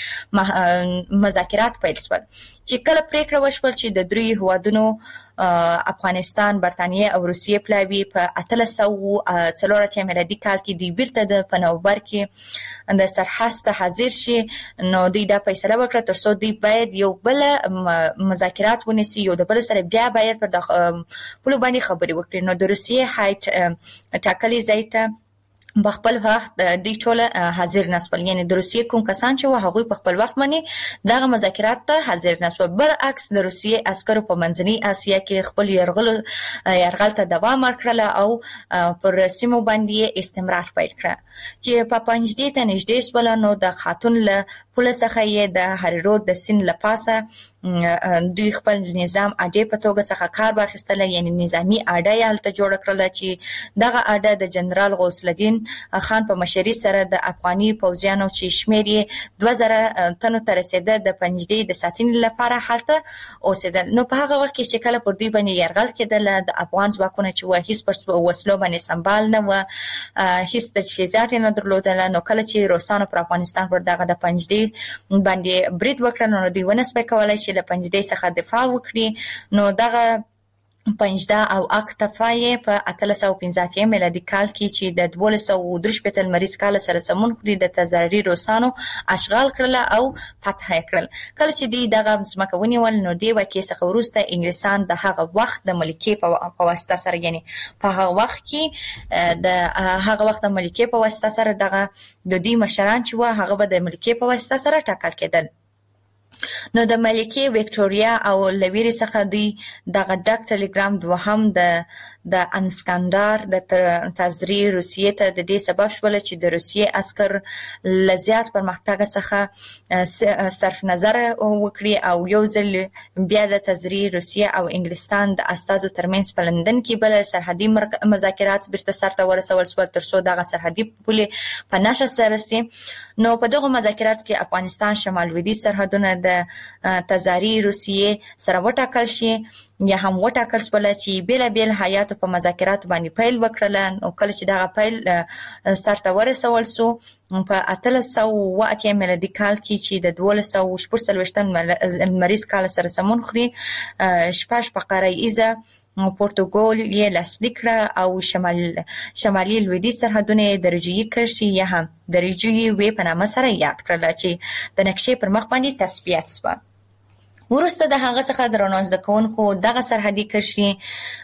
باندې مذاکرات پیل شول چې کله پریکړه وشول چې د درې هیوادونو افغانستان، برتانیې او روسیې پلاوي په اتلس سوه څلور اتیا میلادي کال کې دی بیرته د پنوبر کې د سرحد ته حاضر شي. نو دوی دا فیصله وکړه ترڅو دوی باید یو بل مذاکرات ونیسي، یو د بل سره بیا باید پر د پولو باندې خبرې وکړي. نو د روسیې هایټ ټاکلي ځای ته په خپل وخت دوی ټول حاضر نشول، یعنی د روسیې کوم کسان چې هغوی په خپل وخت باندې دغه مذاکرات ته حاضر نشول. برعکس د روسیې عسکرو په منځنۍ اسیا کې خپل يرغل يرغل ته دوام ورکړل او پر سیمو باندې استمرار پیل کړ چې په پنځدې ته نږدې شول. نو د خاتون له پوله څخه یې د هریرود د سیند له پاسه دوی خپل نظام اډې په توګه څخه کار واخیستل، یعنی نظامی اډه یې هلته جوړ کړل چې دغه اډه د جنرال غوث الدین خان په مشرۍ سره د افغاني پوځیانو چې شمېر یې دوه زره تنو ته رسېده د پنجدې د ساتنې لپاره هلته اوسېدل. نو په هغه وخت کې چې کله پر دوی باندې یرغل کېدل د افغان ځواکونه چې وه هیڅ پر وسلو باندې سمبال نه وه، هیڅ تجهیزات یې نه درلودل. نو کله چې روسانو پر افغانستان پر دغه د پنجدې باندې برید وکړ نو دوی ونه سپی کولی چې له پنجدې څخه دفاع وکړي. نو دغه پنجده او اکتفا یې په اتلس سوه پنځه اتیا میلادي کال کې چې د دولس سوه درې شپېته لمریز کال سره سمون خوري د تزاري روسانو اشغال کړل او فتح یې کړل. کله چې دوی دغه ځمکه ونیول نو دې واقعې څخه وروسته انګلیسان د هغه وخت د ملکې په واسطه سره، یعنی په هغه وخت کې د هغه وخت د ملکې په واسطه سره دغه د دوی مشران چې وه هغه به د ملکې په واسطه سره ټاکل کېدل. نو د ملکې وکټوریا او لویری څخه دوی دغه ډک ټلګرام دوهم د د انسکندر د تزری روسیې ته د دې سبب شول چې د روسیې عسكر لزیات پرمختګ څخه صرف نظر وکړي او یو ځل بیا د تزری روسیې او انګلستان د استازو ترمنځ په لندن کې بل سرحدي مذاکرات بیرته سرته ورسول شول ترڅو دغه سرحدي پولې په نشه سره سي. نو په دغه مذاکرات کې افغانستان شمال لویدیځ سرحدونه د تزاری روسیې سره وټاکل شي یا هم وټاکل شول چې بیل بیل حیات په مذاکرات باندې پیل وکړل. نو کله چې دغه پیل سرته ورسول سو په اتلس سوه اتیا میلادي کال کې چې د دولس سوه شپږ څلوېښتم لمریز کال سره سمون خوري شپږ په قرعه ایزه پورتوګال یې لاسلیک کړه او شمال شمالي لویدیځ سرحدونه د رجوعي کرښې یا هم د رجوعي وې په نامه سره یاد کړل چې د نقشې پر مخ باندې تثبیت شوه. ورسته د هغه څخه درنو ځکونکو دغه سرحدي کرښې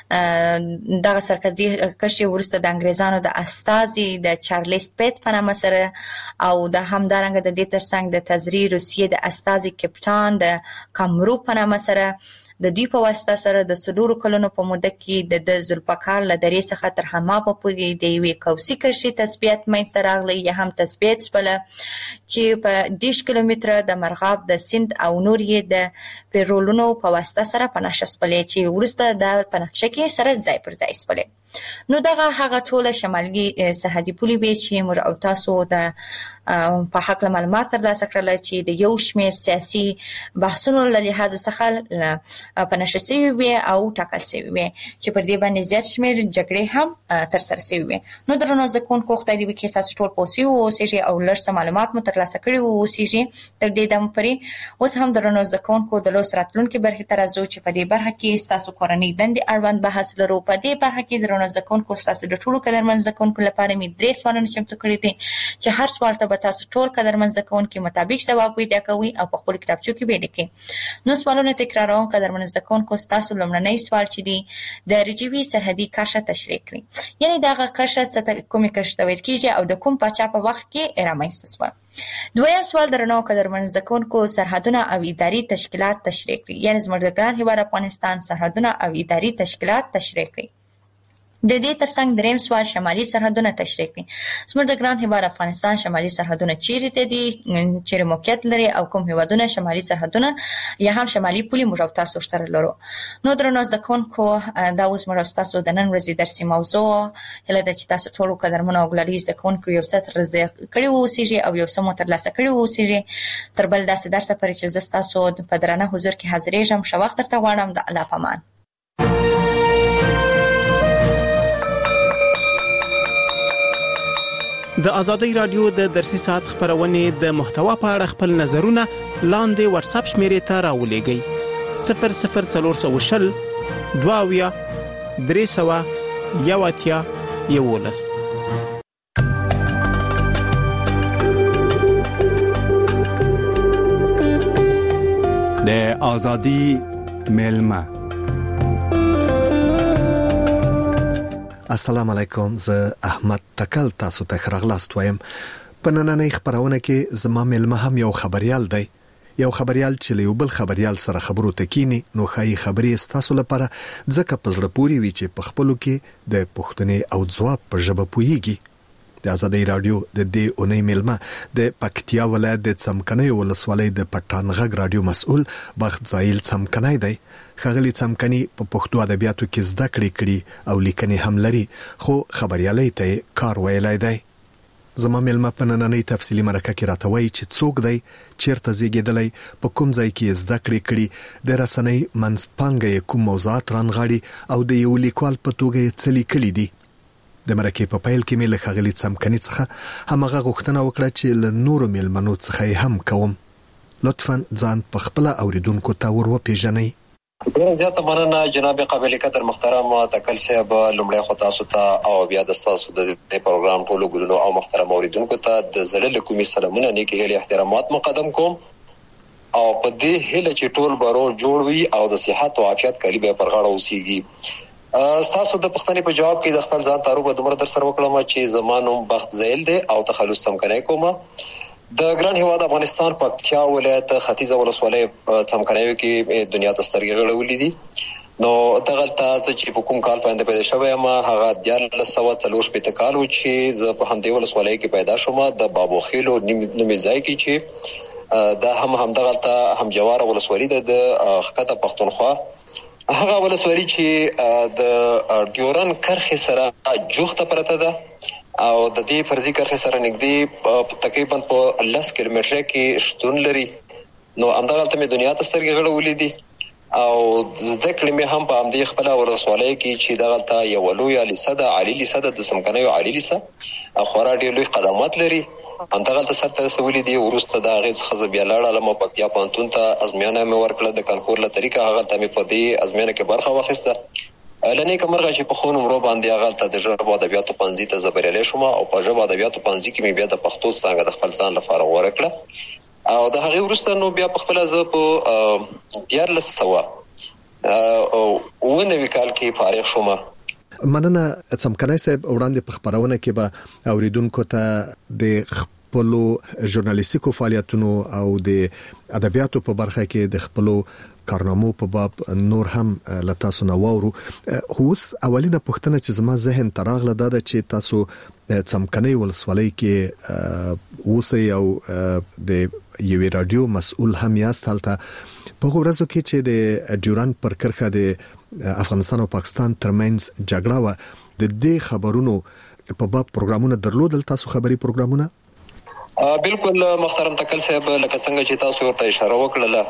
دغه سرحدي کرښې ورسته د انګريزانو د استازي د چارلز پیټ په نامه سره او د همدارنګه د دې ترڅنګ د تزری روسیې د استازي کپټان د کامرو په نامه سره د دوی په واسطه سره د څلورو کلونو په موده کې د ذوالفقار له درې څخه تر حمامه پورې د یوې قوسي کرښې تثبیت منځته راغلی یا هم تثبیت شوله چې په دېرش کیلومتره د مرغاب د سیند او نور یې د پیرولونو په واسطه سره په نقشه شپلې چې وروسته د په نقشه کې سره ځای پر ځای شپلې. نو دغه هغه ټوله شمالي سرحدي پولې وې چې موږ او تاسو د په حق معلومات ترلاسه کړل چې د یو شمېر سیاسي بحثونو له لحاظ څخه په نشر شوي وي او ټاکل شوي وي چې پر دې باندې زیات شمېر جګړې هم ترسره شوي وي. نو درنو زده کوونکو خدای دې وکړي تاسو ټول پوه اوسئ او لږ څه معلومات مو ترلاسه کړي اوسئ تر دې دمه پورې. اوس هم درنو زده کوونکو د لوست راتلونکي برخې ته راځو چې په دې برخه کې ستاسو کورنۍ دندې اړوند بحث لرو. په دې برخه کې درنو زده کوونکو ستاسو د ټولو قدرمن زده کوونکو لپاره مې درې سوالونه چمتو کړي دي چې هر سوال ته به تاسو ټول قدرمن زده کوونکي مطابق ځواب پیدا کوئ او په خپل کتابچو کې ولیکئ. نو سوالونه تکراروم. قدرمن زده کوونکو ستاسو لومړنی سوال چې دی د رجوعي سرحدي کرښه تشریح کړئ. یعنی دغه کرښه څه کومه کرښه ویل کیږي او د کوم پاچا په وخت کې رامنځته شوه. دویم سوال درنو قدرمن زده کوونکو سرحدونه او اداري تشکیلات تشریح کړئ. یعنی زموږ د ګران هیواد افغانستان سرحدونه او اداري تشکیلات تشریح کړئ. د دې ترڅنګ دریم سوال شمالي سرحدونه تشریح کړئ. زموږ د ګران هیواد افغانستان شمالي سرحدونه چیرته دي، چیرې موقعیت لري او کوم هیوادونه شمالي سرحدونه یا هم شمالي پولې موږ او تاسو سره لرو. نو درنو زده کوونکو دا اوس موږ تاسو د نن ورځې درسي موضوع هله د چې تاسو ټول قدرمن او ګلالي زده کوونکو یو څه ترلاسه کړي اوسئ او یو څه مو ترلاسه کړي اوسئ. تر بل داسې درس پورې چې زه تاسو په درنه حضور کې حاضرېږم ښه وخت درته غواړم. د الله پامان. د ازادۍ رادیو د درسي ساعت خبرونه د محتوا په اړه خپل نظرونه لاندې واتس اپ شمیرې ته راولېږئ. صفر صفر څلور سوه شل دوه اویا درې سوه یو اتیا یولس. د ازادۍ ملما. السلام علیکم. زه احمد تکل تاسو ته خراغلاست وایم. په نننۍ خبرونه کې زما ملما هم یو خبريال دی. یو خبريال چې له یو بل خبريال سره خبرو تکینی نو خای خبرې تاسو لپاره ځکه پزړه پوری وی چې په خپلو کې د پښتنې او ځواب په ژبه پویږي. د ازادۍ رادیو د دې اونۍ ملما د پکتیا ولایت د څمکنۍ ولسوالۍ د پټانغږ رادیو مسؤل بخت زایل څمکنۍ دی. خغلی څمکني په پښتو ادبیاتو کې زده کړې کړي او لیکنې هم لري خو خبريالۍ ته کار ویلای دی. زما ملما په نننۍ تفصیلی مرکه کې راتوي چې څوک دی، چیرته زیږیدلی، په کوم ځای کې زده کړې کړي، د رسنۍ منځپانګه کوم موضوعات رانغاړي او د یو لیکوال په توګه څه لیکلي دي. د مرکه په پیل کې مې له خغلی څمکني څخه همغه غوښتنه وکړه چې له نورو ملمنو څخه هم کوم. لطفاً ځان په خپل اوریدونکو ته ور وپیژنئ. ډیر زیاته مننه جناب قابل قدر محترم تکل صاحب. لومړی خو تاسو ته او بیا د تاسو د پروګرام ټولو ګلونو او محترم اوریدونکو ته د زړه له کومې سلامونه نیکې هیلې احترامات مقدم کوم او په دې هیله چې ټول برو جوړ وي او د صحت او عافیت کلی به پر غاړه اوسېږي. تاسو د پښتنې په جواب کې د خپل ځان تعارف دومره در سره وکړم چې زمانو بخت زیل دی او تخلص څمکنۍ کوم. د ګران هیواد افغانستان پکتیا ولایت ختیځه ولسوالۍ څمکنۍ کې دنیا ته سترګې غړولې دي. نو دغه تاسو چې په کوم کال باندې پیدا شوی ما هغه د سوه څلور شپېته کال و چې زه په همدې ولسوالۍ کې پیدا شوم د بابو خیلو نومې ځای کې چې دا هم همدغه ته هم جوار ولسوالۍ د خکته پښتونخوا هغه ولسوالۍ چې د ډیورن کرښې سره جوخته پرته ده او د دې فرضي کرښې سره نږدې تقریبا په لس کیلومتره کې شتون لري. نو همدغه ته مې دنیا ته سترګې غړولې دي او زده کړې مې هم په همدې خپله ولسوالۍ کې چې دغلته یوه لویه لیسه ده، عالي لیسه ده، د څمکنیو عالي لیسه خورا ډېر لوی خدمات لري. همدغلته سرته رسولي دي. وروسته د هغې څخه زه بیا لاړم پکتیا پوهنتون ته ازموینه مې ورکړه د کانکور له طریقه. هغه ته مې په دې ازموینه کې برخه واخیسته لنه کومرغه چې په خونو مرو باندې هغه ته د ژبه ادبیاتو پنځه ته زبرلې شوم او په ژبه ادبیاتو پنځه کې مې بیا د پښتو څنګه د خپل ځان لپاره ورکړه او د هغه وروسته نو بیا په خپل ځ په دیارلس سوا او ونوي کال کې فارغ شوم. مننه څمکنای صاحب وړاندې په خبرونه کې به اوریدونکو ته د خپلو ژورنالیستیکو فعالیتونو او د ادبیاتو په برخه کې د خپلو کارنامو په باب نور هم لتا سنوورو. هوس اولینه پوښتنه چې زما ذهن تراغله ده چې تاسو څمکنای ولسوالۍ کې اوسئ او د یوې رادیو مسؤل هم یاست. هلته په ورځو کې چې د ډیورند پر کرښه د افغانستان او پاکستان ترمنځ جګړه و د دې خبرونو په باب پروګرامونه درلودل، تاسو خبري پروګرامونه؟ بالکل محترم تکل صاحب، لکه څنګه چې تاسو ورته اشاره وکړه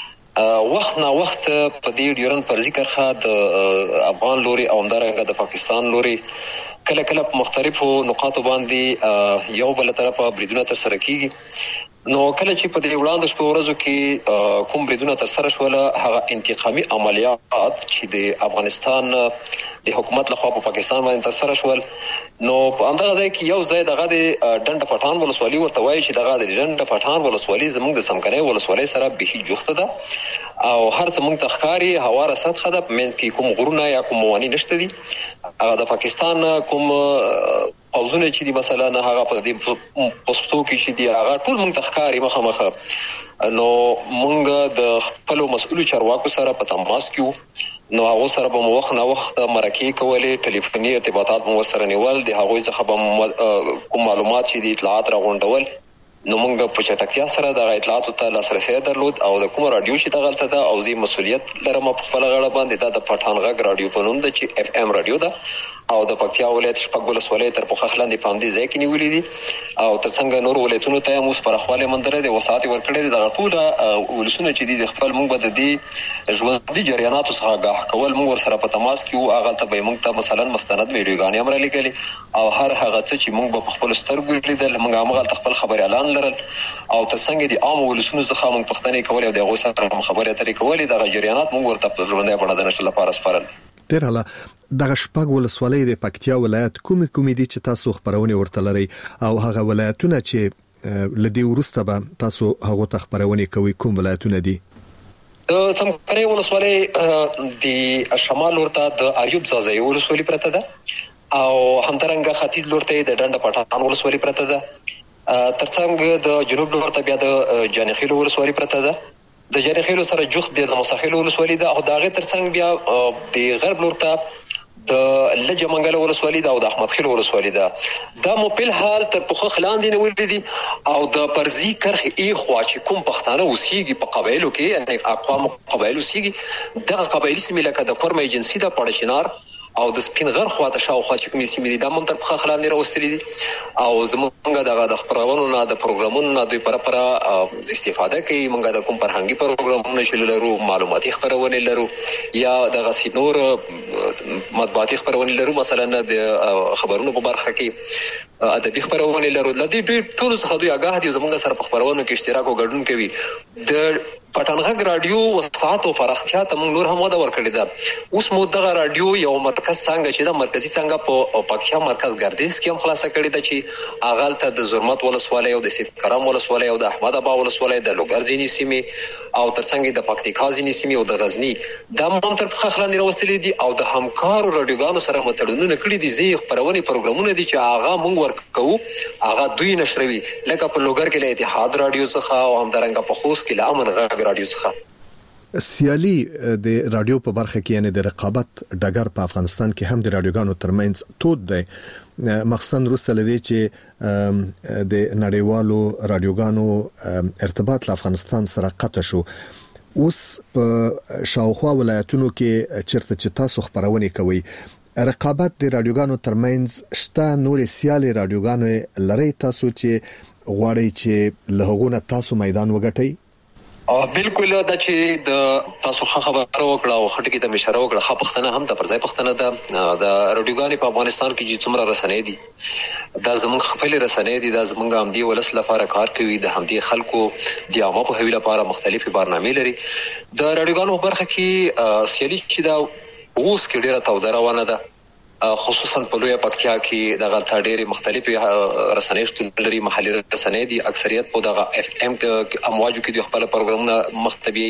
وخت نه وخت په دې ډیورند پر ذکر خا د افغان لوري او همدارنګه د پاکستان لوري کله کله په مختلفو نقاطو باندې یو بل طرفه بریدونه تر سره کیږي. نو کله چې په دې وړاندې شپه ورځو کې کوم بریدونه تر سره شول هغه انتقامي عملیات چې د افغانستان د حکومت لخوا په پاکستان باندې تر سره شول، نو په همدغه ځای کې یو ځای دغه د ډنډ پټان ولسوالي ورته وایي چې دغه د ډنډ پټان ولسوالي زموږ د څمکنۍ ولسوالۍ سره به جوخته ده او هر څه موږ تخکاری هواره سطحه ده، منځ کې کوم غرونه یا کوم مواني نشته دي. هغه د پاکستان کوم اوزونه چې دی مثلا هغه په دې پوسټو کې چې دی هغه ټول موږ تخکاری مخه مخه. نو موږ د خپل مسؤل چارواکو سره په تماس کې نو هغه سره به مو وخت نه وخت مرکه کولې، ټلیفوني ارتباطات مو سره نیول، د هغه څخه به کوم معلومات چې د اطلاعات راغونډول. نو موږ په چټکتیا سره د اطلاعاتو ته لاسرسي درلود او د کوم رادیو چې دغلته ده او زی مسؤلیت لرم په خپل غاړه باندې دا د پټان غږ رادیو په نوم ده چې اف ام رادیو ده او د پکتیا ولایت شپږ ولسوالۍ تر پوخ خلاندې پاندې ځای کې نیولې دي او ترڅنګ نور ولایتونو ته موږ پر خواله مندره د وسات ورکړې د ټول ولسونه چې دي خپل موږ بد دي ژوندۍ جریاناتو څخه آگاه کول. موږ سره په تماس کې او هغه ته به موږ ته مثلا مستند ویډیوګانې امر لیکلي او هر هغه څه چې موږ په خپل سترګو لیدل موږ هغه خپل خبر اعلان لرل او ترڅنګ دي عام ولسونو څخه موږ پښتنې کول او دغه سره خبرې اترې کولې د جریانات موږ ورته په ژوندۍ بڼه د نشل لپاره سپارل. ډیر هله دغه شپږ ولسوالۍ د پکتیا ولایت کومې کومې دي چې تاسو خبرونه ورته لري او هغه ولایتونه چې لدی ورسته به تاسو هغه ته خبرونه کوي کوم ولایتونه دي؟ څمکنۍ ولسوالۍ د شمال ورته د اریوب ځای ولسوالۍ پرته ده او همدارنګه ختیځ لورته د ډنډ پټان ولسوالۍ پرته ده، ترڅنګ د جنوب لورته بیا د جانخیل ولسوالۍ پرته ده، د جانخیل سره جوخت بیا د مصاخیل ولسوالۍ ده او دغه ترڅنګ بیا د غرب لورته د لجه منګل ولسوالۍ ده او د احمد خیل ولسوالۍ ده. دا مو په حال تر پوخ خلاندې نه ولې دي او د پرزي کرخ ای خوا چې کوم پښتانه وسیږي په قبایلو کې یعنی اقوام قبایلو وسیږي دغه قبایلی سیمه لکه د کورم ایجنسی ده پړشنار او د سپینغر خواته شاوخوا چې کومې سیمې دي دا مونږ تر پخه خلاندې راوستلې دي او زمونږ دغه د خبرونو نه د پروګرامونو نه دوی پر پر استفاده کوي. مونږ د کوم فرهنګي پروګرامونو چې لرو، معلوماتي خبرونه لرو یا د غسینور مطبوعاتي خبرونه لرو، مثلا د خبرونو په برخه کې ادبي خبرونه لرو، لدی ډېر ټول څه دوی آگاه دي زمونږ سره په خبرونو کې اشتراک او ګډون کوي. د پټانغږ رادیو وسعت او فرختیا ته موږ نور هم وده ورکړې ده. اوس مو دغه رادیو یو مرکز څنګه چې د مرکزی څنګه په پکتیا مرکز ګردیز کې هم خلاصه کړې ده چې اغال ته د زرمت ولسوالۍ او د سید کرم ولسوالۍ او د احمد ابا ولسوالۍ د لوګر ځینې سیمې او ترڅنګ د پکتیکا ځینې سیمې او د غزنی دا هم تر پخه خلاندې راوستلې دي او د همکارو رادیوګانو سره متړونونه کړي دي. زی خبرونه پروګرامونه دي چې هغه موږ ورکو هغه دوی نشروي لکه په لوګر کې له اتحاد رادیو څخه او همدارنګه په خوست کې له امن غږ رادیو څخه. سیالي د رادیو په برخه کې یعنی د رقابت ډګر په افغانستان کې هم د رادیوګانو ترمنځ تود دی، مخصوصا وروسته لدی چې د نړیوالو رادیوګانو ارتباط له افغانستان سره قطع شو. اوس په شاوخوا ولایتونو کې چیرته چې تاسو خبرونه کوي رقابت د رادیوګانو ترمنځ شته نور سیالي رادیوګانو لري تاسو چې غواړئ چې له هغه تاسو میدان وګټئ؟ بالکل دا چې د تاسو خبره وکړه او خټکی ته اشاره وکړه خو پښتنه هم د پرځای پښتنه ده د رادیوګانې په افغانستان کې چې څومره رسنۍ دي دا زموږ خپل رسنۍ دي، دا زموږ هم دی ولس لپاره کار کوي، د هم دي خلکو د عامه په هویل لپاره مختلفي برنامې لري. د رادیوګانو برخه کې سیالي چې دا اوس کې ډیره توده روانه ده، خصوصا په لویه پکتیا کې د غلطه ډېری مختلفي رسنۍ شتون لري. محلي رسنۍ دي اکثریت په دغه اف ام امواجو کې د خپل پروګرامونه مختبي.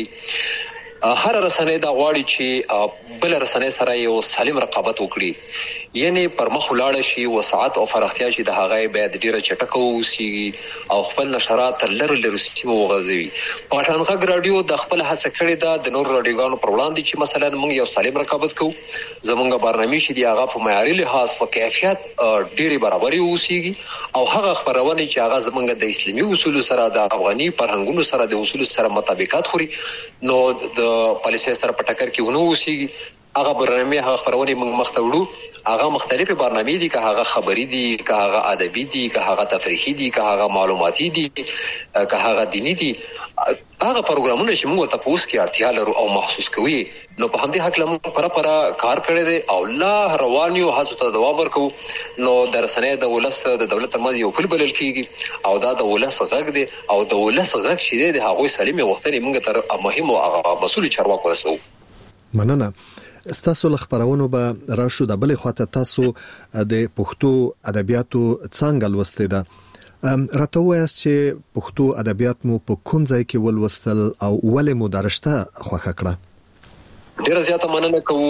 هر رسنۍ دا غواړي چې بل رسنۍ سره یو سالم رقابت وکړي، یعنی پر مخ ولاړ شي، وسعت او فراختیا شي، د هغه باید ډیره چټکه وسی او خپل نشرات تر لر لر سیمو وغځوي. پښتون غږ رادیو د خپل هڅه کړې ده د نور رادیوګانو پر وړاندې چې مثلا موږ یو سالم رقابت کوو، زمونږ برنامه شي دی هغه په معیاري لحاظ په کیفیت ډیره برابري وسیږي او هغه خبرونه چې هغه زمونږ د اسلامي اصول سره د افغاني فرهنګونو سره د اصول سره مطابقت خوري، نو د پالیسي سره په ټکر کې ونه وسیږي. هغه برنامه هغه خبرونه موږ مخته وړو، هغه مختلفه برنامه دي، که هغه خبري دي، که هغه ادبي دي، که هغه تفریحي دي، که هغه معلوماتي دي، که هغه دینی دي. هغه پروګرامونه چې موږ ته پوس کې اړتیا لرو او محسوس کوي، نو په همدې حق لمو پر پر کار کړی دی او لا روانیو هڅو ته دوام ورکو. نو د رسنۍ د ولس د دولت ترمنځ یو پل بلل کیږي او دا د ولس غږ دی او د ولس غږ شې دی د هغوی سلیمه وختنی موږ تر مهم او مسؤل چارواکو رسو. مننه. ستاسو خبرونه به راشو د بلې خواته تاسو د پښتو ادبیاتو څنګه لوستئ ده؟ راته وایاست چې پښتو ادبیات مو په کوم ځای کې ولوستل او ولې مو درشته خوښه کړه؟ ډیره زیاته مننه کوو.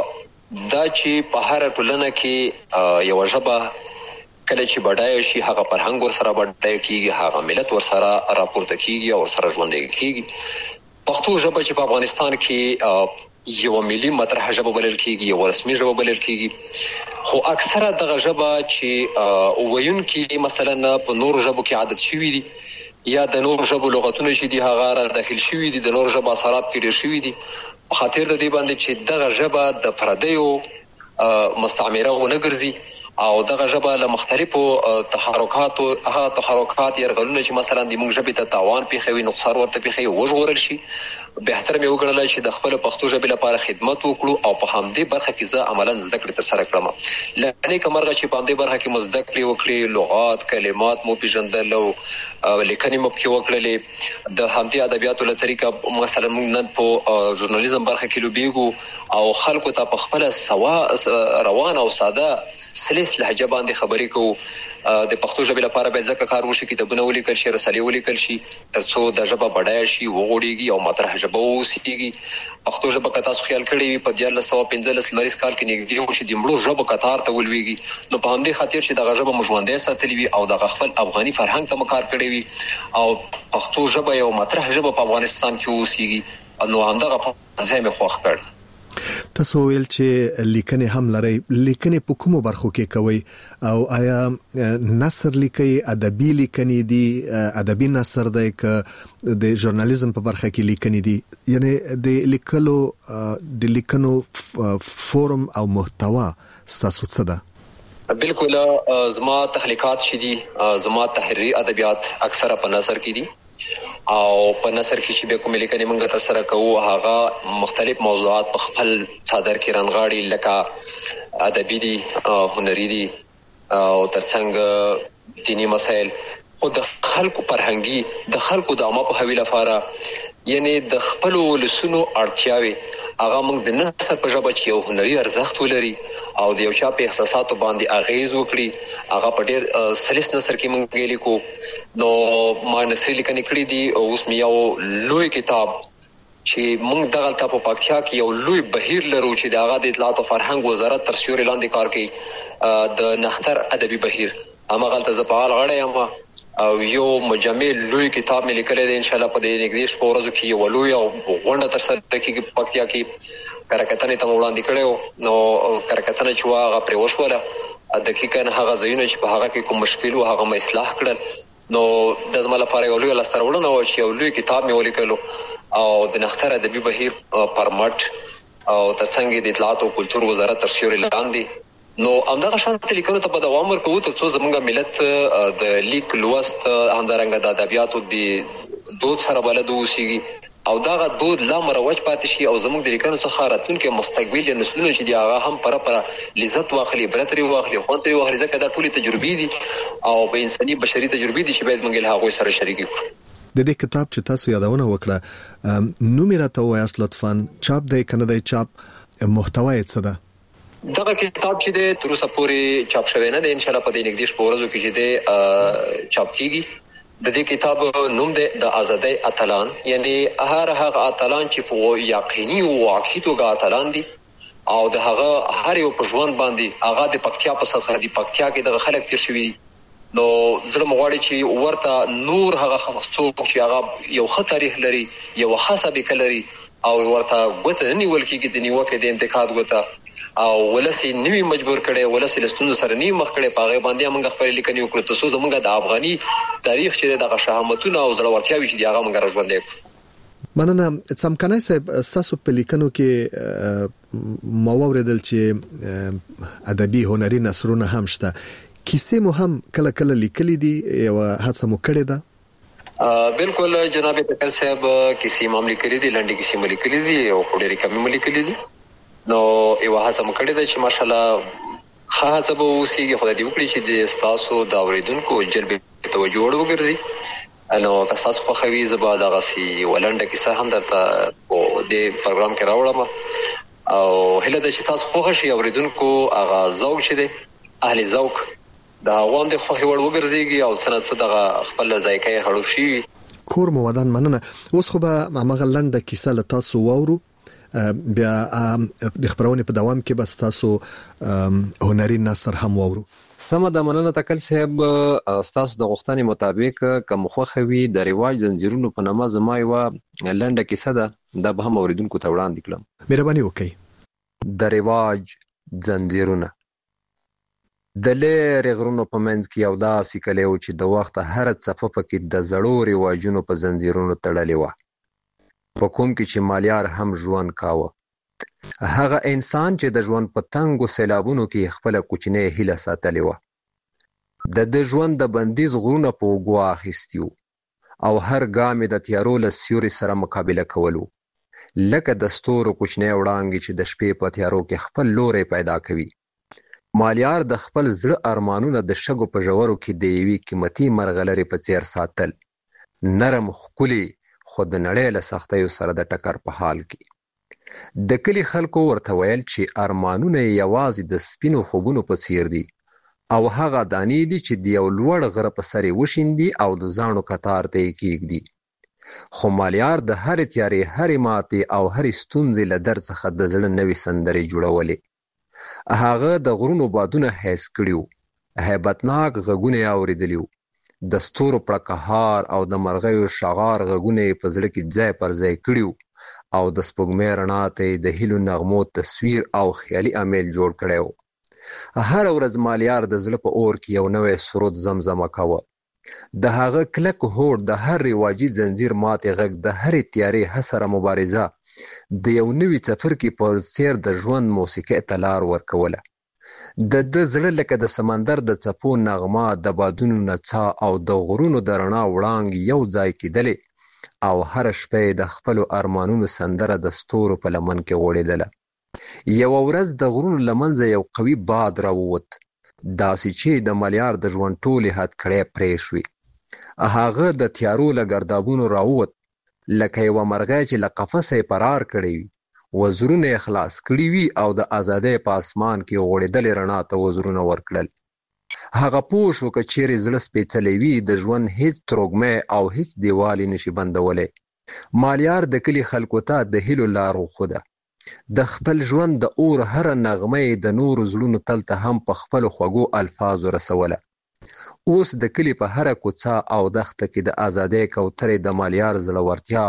دا چې په هر ټولنه کې یو ژبه کله چې بډای شي هغه فرهنګ ور سره بډای کیږي، هغه ملت ور سره راپورته کیږي او سره ژوندۍ کیږي. پښتو ژبه چې په افغانستان کې یو ملي مطرح ژبه بلل کیږي، یو رسمي ژبه بلل کیږي، خو اکثره دغه ژبه چې وایون کې مثلا په نور ژبو کې عادت شوی دي یا د نور ژبو لغتونه چې دي هغه را داخل شوی دي، د نور ژبه اثرات کې ډیر شوی دي، خاطر د دې باندې چې دغه ژبه د پردیو مستعمره ونه ګرځي او دغه ژبه له مختلفو تحرکاتو هغه تحرکات يرغلونه چې مثلا د موږ ژبې ته تاوان پیښوي، نقصان ورته پیښوي، وژغورل شي. بهتر مې وګڼل چې د خپل پښتو ژبې لپاره خدمت وکړو او په همدې برخه کې زه عملاً زده کړې تر سره کړم. لکه کومرغه چې په همدې برخه کې مزده کړې وکړې، لغات، کلمات مو پیژندل او لیکنې مو کې وکړلې. د همدې ادبیاتو له طریقه مثلا موږ نن په ژورنالیزم برخه کې لوبېږو او خلکو ته په خپل سوا روان او ساده سلیس لهجه باندې خبرې کوو. د پښتو ژبې لپاره باید ځکه کار وشي، کتابونه ولیکل شي، رسالې ولیکل شي، ترڅو د ژبه بډایه شي، وغوړېږي او مطرح ژبه وسیږي. پښتو ژبه که تاسو خیال کړی وي په دیارلس سوه پنځلس لمریز کال کې نږدې وشي د مړو ژبو کتار ته ولویږي، نو په همدې خاطر چې دغه ژبه مو ژوندۍ ساتلې وي او دغه خپل افغاني فرهنګ ته مو کار کړی وي او پښتو ژبه یو مطرح ژبه په افغانستان کې وسیږي، نو همدغه په ځای مې خوښ کړ. تاسو ویل چې لیکنې هم لري، لیکنې په کومو برخو کې کوي او آیا نثر لیکي، ادبي لیکنې دي، ادبي نثر دی که د ژورنالیزم په برخه کې لیکنې دي؟ یعنی د لیکلو د لیکنو فورم او محتوا ستاسو څه ده؟ بالکل زما تخلیقات شې دي، زما تحریری ادبیات اکثره په نثر کې دي او په نثر کې چې به کوم لیکنې موږ تر سره کوو هغه مختلف موضوعات په خپل صدر کې رانغاړي، لکه ادبي دي، هنري دي او ترڅنګ دینی مسائل. خو د خلکو فرهنګي د خلکو د عامه په حویل لپاره یعنی د خپل ولسونو اړتیاوي هغه موږ د نثر په ژبه چې یو هنري ارزښت ولري او د یو چا په احساساتو باندې اغیز وکړي، هغه په ډیر سلیس نثر کې موږ لیکو. نو ما نثر لیکنې کړې دي او اوس مې یو لوی کتاب چې موږ دغه ته په پکتیا کې یو لوی بهیر لرو چې د هغه د اطلاعات او فرهنګ وزارت تر سیوري لاندې کار کوي، د نختر ادبي بهیر همغه ته زپال غړې یم او یو مجمع لوی کتاب مې لیکلی دی. ان شاء الله په دې نږدې شپو ورځو کې یو لوی او غونډه تر سره کېږي په پکتیا کې. کرکټنې ته وړاندې کړو، نو کرکټنه چې هغه پرې وشوله دقیقاً هغه ځایونه چې په هغه کې کوم مشکل و هغه مې اصلاح کړل. نو د زما لپاره یو لوی لاسته راوړنه و چې یو لوی کتاب مې ولیکلو او د نختر ادبي بهیر پرمټ او ترڅنګ د اطلاعات او کلتور وزارت تر سیوري لاندې. نو همدغه شانت لیکنو ته په دوام ورکوو ترڅو زموږ ملت د لیک لوست همدارنګه د ادبیاتو د دود سره بلد اوسیږي او داغه دود لا مروج پاتې شي او زموږ د لیکنو څخه راتلونکي مستقبل نسلونه چې دی هغه هم پر پر لذت واخلي، عبرت لري واخلي، خوند لري واخلي، ځکه دا ټولې تجربې دي او په انساني بشري تجربې دي چې باید موږ له هغه سره شریک کړو. د دې کتاب چې تاسو یادونه وکړه نوم یې راته وایاست لطفاً، چاپ دی کنه دی چاپ محتوا یې څه ده؟ دغه کتاب چې د تر اوسه پورې چاپ شوی نه دی، ان شاء الله په دې نږدې شپو ورځو کې چې د چاپ کیږي. د دې کتاب نوم دی د ازادۍ اتلان، یعنی هر هغه اتلان چې په یقیني او واقعي توګه اتلان دي او د هغه هر یو په ژوند باندې هغه د پکتیا په سطح دی، پکتیا کې د خلک تیر شوی. نو زړه مغواړي چې ورته نور هغه څوک چې هغه یو ښه تاریخ لري، یو ښه سابقه لري او ورته ګوته نیول کېږي د نیوکې د انتقاد ګوته او ولسی نیوی مجبور کړي، ولسی لستون سره نی مخ کړي، پاغه باندې موږ خپل لیکنې وکړو ته څو زموږ د افغاني تاریخ چې دغه شهامتونه او زړورتیاوي چې هغه موږ راژوندې کړو. مننه. څمکنای صاحب، تاسو په لیکنو کې مو اوریدل چې ادبي هنري نثرونه هم شته، کیسې مو هم کله کله لیکلې دي، یو هڅه مو کړې ده؟ بالکل جناب تکل صاحب، کیسې مو لیکلې دي، لنډې کیسې مو لیکلې دي او ډېرې کمې مو لیکلې دي. نو یو هڅه مو کړې ده چې ماشاءالله خاصه به اوسېږي، خدای دې وکړي چې د تاسو د اوریدونکو جلب توجه وګرځي. نو تاسو خو خوي زبا دغه سي ولنډه کیسه هم درته او د پروګرام کې راوړم او هله د چې تاسو خو شي اوریدونکو هغه ذوق شه دي اهل ذوق دا وان د خو هیوړ وګرځيږي او سنت صدقه خپل ذایقه هړو شي. کور مو ودان. مننه. اوس خو به مغه لنډه کیسه له تاسو وورو، بیا د خبرونه په دوام کې بس تاسو هنري نثر هم وورو. سم د مننه تکل صاحب، تاسو د غوښتنې مطابق کوم خوخوي د رواج زنجیرونو په نامه زما یو لنډه کیسه ده، دا به هم اوریدونکو ته وړاندې کړم. مهرباني وکړئ. د رواج زنجیرونه. د لری غرونو په منځ کې یو داسې کلی و چې د وخت هر څپه پکې د زړو رواجونو په زنجیرونو تړلې وه، په کوم کې چې مالیار هم ژوند کاوه. هغه انسان چې د ژوند په تنګو سیلابونو کې خپل کوچنی هیله ساتلې وه، د د ژوند د بندیز غرونه په اوږو اخیستي او هر ګام د تیارو له سیوري سره مقابله کولو، لکه د ستورو کوچنی وړانګې چې د شپې په تیارو کې خپل لوری پیدا کوي. مالیار د خپل زړه ارمانونه د شګو په ژورو کې د یوې قیمتي مرغلرې په څیر ساتل، نرم ښکلي خو د نړۍ له سختیو سره د ټکر په حال کې. د کلی خلکو ورته ویل چې ارمانونه یوازې د سپینو خوبونو په څیر دي او هغه دانې دي چې د یو لوړ غره په سر وشیندي او د زاڼو کتار ته یې کېږدي. خو مالیار د هرې تیارې، هرې ماتې او هرې ستونزې له درد څخه د زړه نوې سندرې جوړولې. هغه د غرونو بادونه حس کړي وو، هیبتناک غږونه یې اورېدلي وو، د ستورو پړکهار او د مرغیو شغار غږونه یې په زړه کې ځای پر ځای کړي وو او د سپوږمۍ رڼا ته یې د هیلو نغمو تصویر او خیالي امیل جوړ کړی وو. هر ورځ مالیار د زړه په اور کې یو نوی سرود زمزمه کاوه. د هغه کلک هوډ، د هر رواجي زنجیر ماتې غږ، د هرې تیارې حسره مبارزه د یو نوي څپرکي په څیر د ژوند موسیقۍ ته لار ورکوله. د د زړه لکه د سمندر د څپو نغمه، د بادونو نڅا او د غرونو د رڼا وړانګې یو ځای کېدلې او هر شپه د خپلو ارمانونو سندره د ستورو په لمن کې غوړېدله. یوه ورځ د غرونو له منځه یو قوي باد راووت، داسې چې د مالیار د ژوند ټولې هتکړۍ پرې شوې. هغه د تیارو له ګردابونو راووت لکه یوه مرغۍ چې له قفسه یې فرار کړی وي، وزرونه یې خلاص کړي وي او د ازادۍ په اسمان کې غوړېدلې رڼا ته وزرونه ورکړل. هغه پوه شو که چیرې زړه سپېڅلی وي، د ژوند هیڅ تروږمی او هیڅ دیوال یې نشي بندولی. مالیار د کلي خلکو ته د هیلو لار وښوده. د خپل ژوند د اور هره نغمه یې د نورو زړونو تل ته هم په خپلو خوږو الفاظو رسوله. اوس د کلي په هره کوڅه او دښته کې د ازادۍ کوترې د مالیار زړورتیا،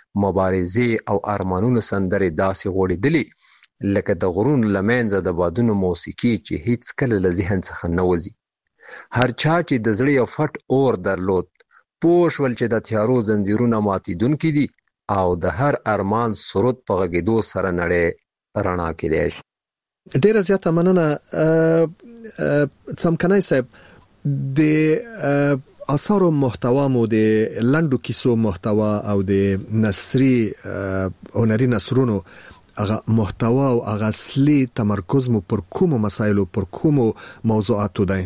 مبارزې او ارمانونو سندرې داسې غوړېدلې لکه د غرونو له منځه د بادونو موسیقي چې هیڅ کله له ذهن څخه نه وځي. هر چا چې د زړه یو فټ اور درلود، پوه شول چې د تیارو زنځیرونه ماتېدونکي دي او د هر ارمان سرود په غږېدو سره نړۍ رڼا کېدای شي. ډېره زیاته مننه. څمکنای صاحب، د اثارو محتوا مو د لنډو کیسو محتوا او د نثري هنري نثرونو هغه محتوا او هغه اصلي تمرکز مو پر کومو مسایلو، پر کومو موضوعاتو دی؟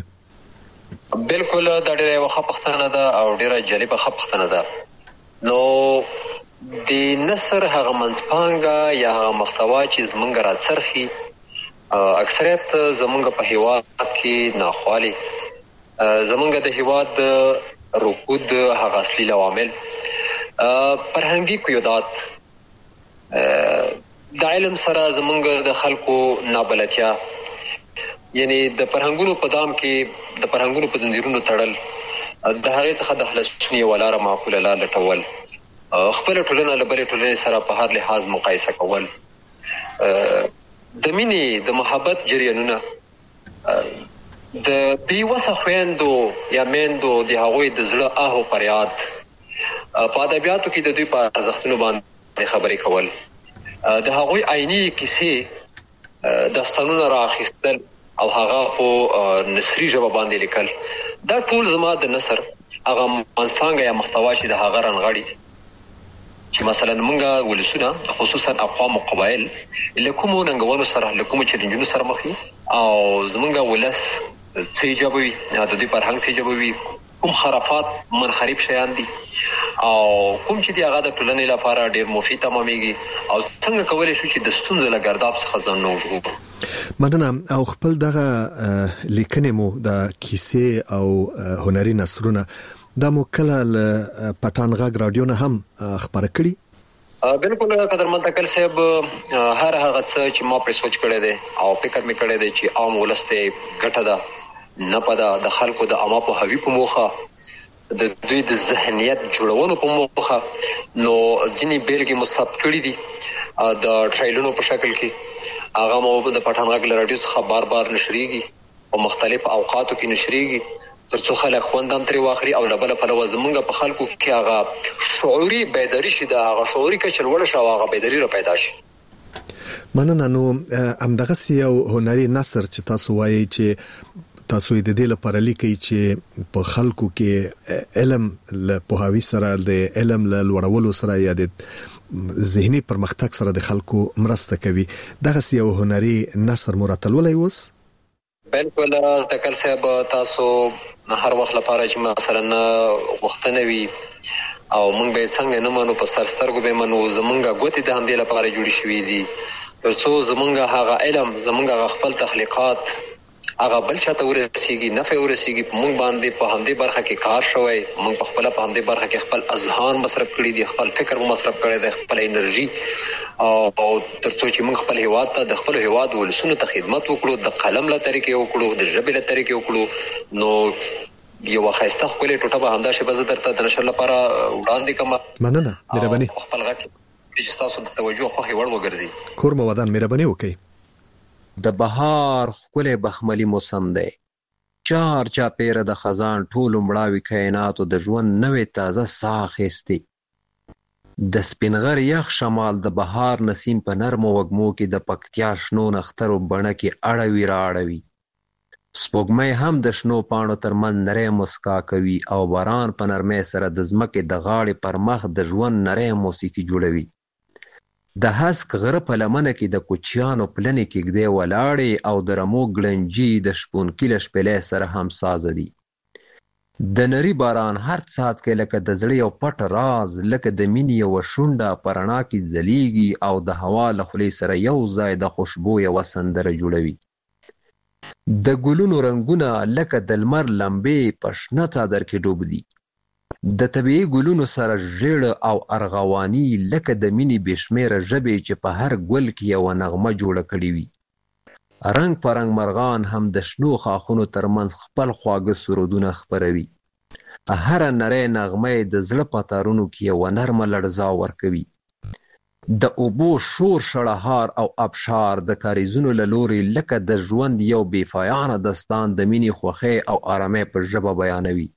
بالکل دا ډېره ښه پوښتنه ده او ډېره جالبه ښه پوښتنه ده. نو د نثر هغه منځپانګه یا هغه محتوا چې زمونږ راڅرخي اکثریت زمونږ په هیواد کې ناخوالي، زمونږ د هیواد رکود هغه اصلي عوامل فرهنګي قیودات، د علم سره زمونږ د خلکو نابلدتیا، یعنی د فرهنګونو په دام کې د فرهنګونو په زنجیرونو تړل، د هغې څخه د خلاصون یوه لاره معقوله لار لټول، خپله ټولنه له بلې ټولنې سره په هر لحاظ مقایسه کول، د مینې د محبت جریانونه، د بېوسه خویندو یا میندو د هغوی د زړه آه او فریاد، په ادبیاتو کې د دوی په ارزښتونو باندې خبرې کول، د هغوی عیني کیسې داستانونه رااخیستل او هغه په نثري ژبه باندې لیکل، دا ټول زما د نثر هغه منځپانګه یا محتوا چې د هغه رانغاړي، چې مثلا مونږ ولسونه خصوصا اقوام او قبایل له کومو ننګونو سره له کومو چیلنجونو سره مخ دي، او زمونږ ولس څه ایجابوي، د دوی فرهنګ څه ایجابوي، کوم خرافات منحرف شیان دي او کوم چې دی هغه د ټولنې لپاره ډیر مفید تمامېږي، او څنګه کولی شو چې د ستونزو له ګرداب څخه ځان وژغورو. مننه. او خپل دغه لیکنې مو د کیسې او هنري نثرونه دا مو کله له پټان غږ رادیو نه هم خبره کړي؟ بالکل قدرمن تکل صاحب، هر هغه څه چې ما پرې سوچ کړی دی او فکر مې کړی دی چې عام ولس ته ګټه ده نه پده، د خلکو د عامه پوهاوي په موخه، د دوی د ذهنیت جوړونو په موخه، نو ځینې بیلګې مو ثبت کړي دي د ټرایلونو په شکل کې، هغه مو د پټان غږ له رادیو څخه بار بار نشریږي او مختلف اوقاتو کې نشریږي ترڅو خلک خوند هم ترې واخلي، او له بله پلوه زمونږ په خلکو کې هغه شعوري بیداري شي، د هغه شعوري کچه لوړه شي او هغه بیداري را پیدا شي. مننه. نو همدغسې یو هنري نثر چې تاسو وایي چې تاسو د دې لپاره لیکي چې په خلکو کې علم له پوهاوي سره، د علم له لوړولو سره یا د ذهني پرمختګ سره د خلکو مرسته کوي، دغسې یو هنري نثر مو راتلولی اوس؟ بالکل تکل صاحب، تاسو هر وخت لپاره چې مثلا غوښتنه وي او مونږ به څنګه نه منو، په سر سترګو به منو، زمونږ ګوتې د همدې لپاره جوړې شوي دي ترڅو زمونږ هغه علم، زمونږ هغه خپل تخلیقات هغه بل چاته ورسیږي، نفع ورسیږي، په مونږ باندې په همدې برخه کې کار شوی، مونږ په خپل په همدې برخه کې خپل اذهان مصرف کړي دي، خپل فکر مصرف کړي دی، خپل انرژي، او ترڅو چې مونږ خپل هیواد ته د خپل هیواد ولسونو ته خدمت وکړو، د قلم له طریقې وکړو، د ژبې له طریقې وکړو، نو یو ښایسته ښکلې ټوټه به همدا شیبه زه درته د نشر لپاره وړاندې کړم. مننه. مهرباني. خپل غږ چې تاسو د توجه خوښې وړ وګرځي. کور مو ودان. مهرباني وکړئ. د بهار ښکلی بخملي موسم دی، چار چاپیره د خزان ټولو مړاوي کائناتو د ژوند نوې تازه ساه اخیستې، د سپینغر یخ شمال د بهار نسیم په نرمو وږمو کې د پکتیا شنو نخترو بڼه کې اړوي را اړوي، سپوږمۍ هم د شنو پاڼو ترمنځ نری مسکا کوي او باران په نرمۍ سره د ځمکې د غاړې پر مخ د ژوند نری موسیقي جوړوي. د هسک غره په لمنه کې د کوچیانو پلنې کېږدۍ ولاړې او د رمو ګړنجي د شپونکي له شپېلۍ سره همسازه دي. د نري باران هر څاڅکی لکه د زړه یو پټ راز، لکه د مینې یوه شونډه په رڼا کې ځلیږي او د هوا له خولې سره یو ځای د خوشبو یوه سندره جوړوي. د ګلونو رنګونه لکه د لمر لمبې په شنه څادر کې ډوب دي، د طبیعي ګلونو سره ژیړ او ارغواني لکه د مینې بېشمېره ژبې چې په هر ګل کې یوه نغمه جوړه کړې وي. رنګ په رنګ مرغان هم د شنو خاښونو ترمنځ خپل خواږه سرودونه خپروي. هره نری نغمه یې د زړه په تارونو کې یوه نرمه لړزا ورکوي. د اوبو شور شړهار او ابشار د کاریزونو له لورې لکه د ژوند یو بېپایانه داستان د مینې خوښۍ او آرامۍ په ژبه بیانوي.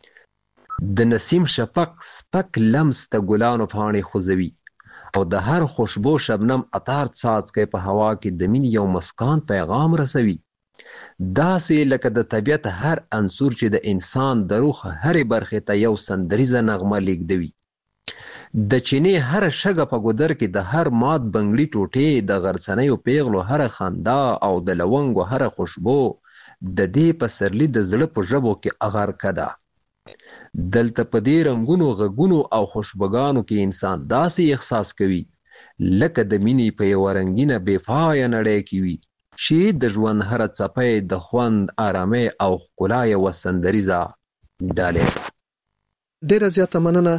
د نسیم شفق سپک لمس د ګلانو پاڼې خوځوي او د هر خوشبو شبنم عطار څاڅکی په هوا کې د مینې یو مسکان پیغام رسوي، داسې لکه د طبیعت هر عنصر چې د انسان د روح هرې برخې ته یو سندریزه نغمه لیږدوي. د چینې هر شګه په ګودر کې د هر مات بنګړي ټوټې، د غرڅنیو پیغلو هر خندا او د لونګو هر خوشبو د دې پسرلي د زړه په ژبو کې اغرقه ده. دلته په دې رنګونو غږونو او خوشبوګانو کې انسان داسې احساس کوي لکه د مینې په یوه رنګینه بېپایه نړۍ کې وي چې د ژوند هره څپه یې د خوند، آرامۍ او ښکلا یوه سندریزه ډالۍ ده. ډېره زیاته مننه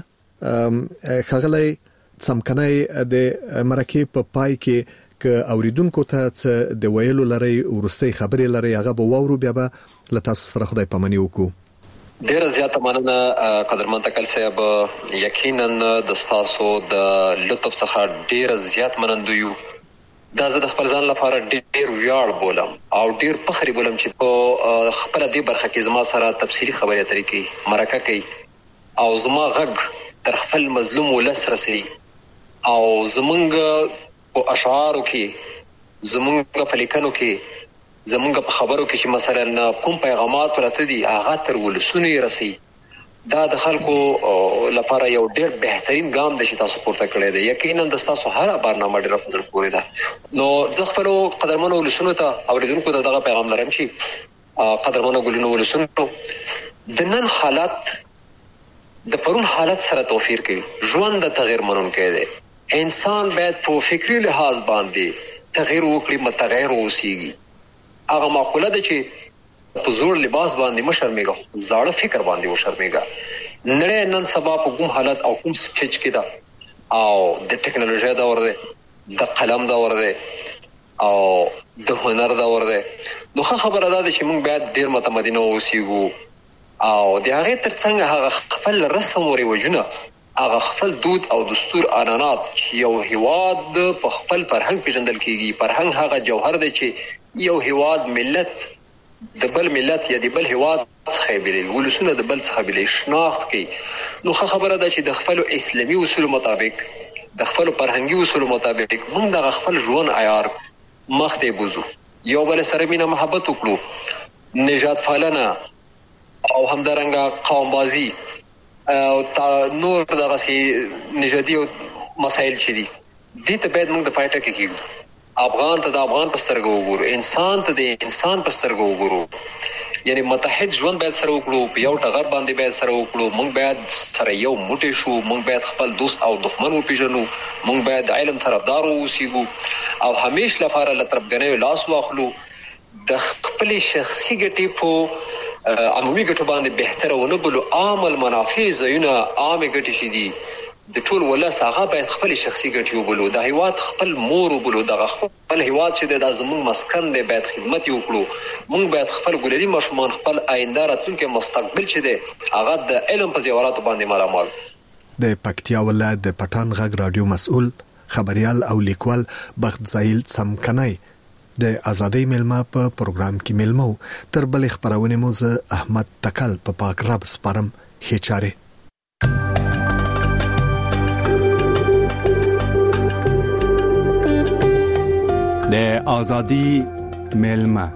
ښاغلی څمکنی. د مرکې په پای کې که اوریدونکو ته څه د ویلو لري ورستۍ خبرې لري هغه به واورو، بیا به له تاسو سره خدای پامني وکړو. ډیره زیاته مننه قدرمن تکل صاحب، یقینا د تاسو د لطف څخه ډیره زیات منندوی یو. دا زه د خپل ځان لپاره ډیر ویاړ بولم او ډیر فخر بولم چې په خپل دې برخه کې زما سره تفصیلی خبرې اترې کوي، مرکه کوي او زما غږ تر خپل مظلوم ولس رسي او زمونږ په اشعارو کې، زمونږ په لیکنو کې، زمونږ په خبرو کې چې مثلا کوم پیغامات ورته دي هغه تر ولسونو یې رسي. دا د خلکو لپاره یو ډیر بهترین ګام دی چې تاسو پورته کړی دی. یقینا د تاسو هر بارنامه ډیره په زړه پورې ده. نو زه خپل قدرمنو ولسونو ته اوریدونکو ته دغه پیغام لرم چې قدرمنو ګلونو ولسونو د نن حالت د پرون حالت سره توفیر کوي. ژوند د تغیر منونکی دی. انسان باید په فکری لحاظ باندې تغیر وکړي، متغیر اوسېږي. هغه معقوله ده چې په زوړ لباس باندې مشرمېږه، زاړه فکر باندې وشرمېږه. نړۍ نن سبا په کوم حالت او کوم سټیج کې ده او د ټکنالوژي دور دی، د قلم دور دی او د هنر دور دی. نو خبره ده چې موږ باید ډیر متمدن اوسېږو او د هغې ترڅنګ هغه خپل رسم او رواجونه، هغه خپل دود او دستور عنعنات چې یو هیواد په خپل فرهنګ پیژندل کیږي. فرهنګ هغه جوهر دی چې یو هیواد ملت د بل ملت یا د بل هیواد څخه بیلوي، ولسونه د بل څخه بیلوي، شناخت کوي. نو خبره ده چې د خپل اسلامي اصول مطابق، د خپل فرهنګي اصول مطابق موږ د خپل ژوند عیار مخ ته بوزو، یو بل سره مینه محبت وکړو، نجات پالنه او همدارنګه قوم بازی او تا نور دغه سي نژادي مسایل چې دي دې ته باید موږ د پایټه کې کېږو. افغان ته د افغان په سترګو وګورو، انسان ته د انسان په سترګو وګورو. یعنی متحد ژوند باید سره وکړو، په یو ټغر باندې باید سره وکړو. موږ باید سره یو موټی شو، موږ باید خپل دوست او دښمن وپیژنو، موږ باید علم طرفدار اوسېږو او همیش لپاره له طرفګنیو لاس واخلو. د خپل شخصي ګټې په عمومي ګټو باندې بهتره ونه بولو. عام المنافع ځایونه، عامې ګټې چې دي د ټول ولس هغه باید خپل شخصي ګټې وبولو. د هیواد خپل مور وبولو. د خپل هیواد چې د زموږ مسکن دی باید خدمت وکړو. موږ باید خپل ګلري ماشومان، خپل آینده راتلونکي مستقبل چې دی هغه د علم په زیوراتو باندې مالامال. د پکتیا ولایت د پټان غږ رادیو مسؤل خبريال او لیکوال بخت زایل څمکنی د ازادۍ ملما په پروګرام کې ملمو. تر بل خبرونه مو زه احمد تکل په پاک رب سپارم. هیچاره د ازادۍ ملما.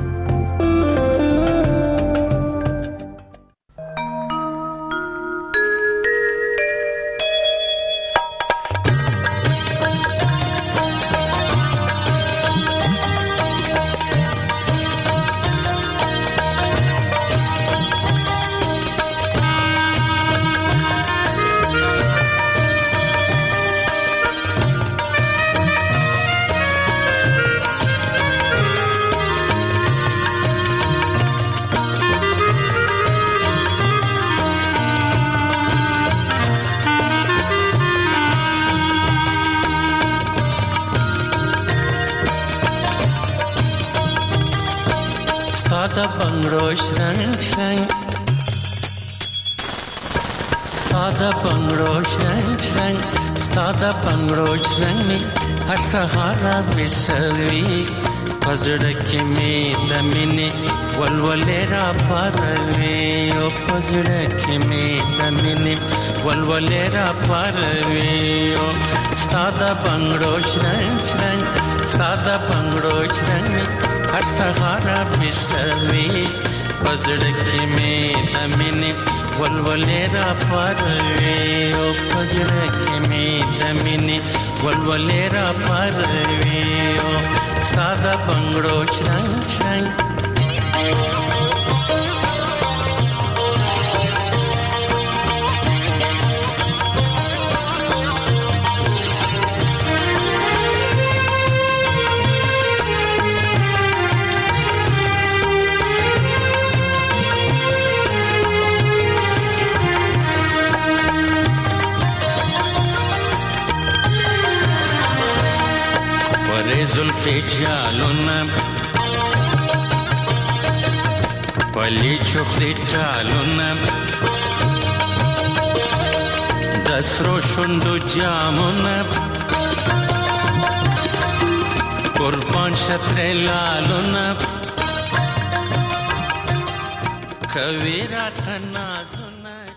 Stada bangro shrang shrang, stada bangro shrang shrang, stada bangro shrang me har sahara bisavi, pazda ke me damine walwalera parve, o pazda ke me damine walwalera parve, o stada bangro shrang shrang, stada bangro shrang me har sahara bisavi, pazda ke me damine walwalera parve, o pazda ke me damine walwalera parve, o sada bangro shrang shrang. زلفی جالونه پلی چخلی ټالونه د سرو شونډو جامونه قربان شتر لالونه کوي راته نازونه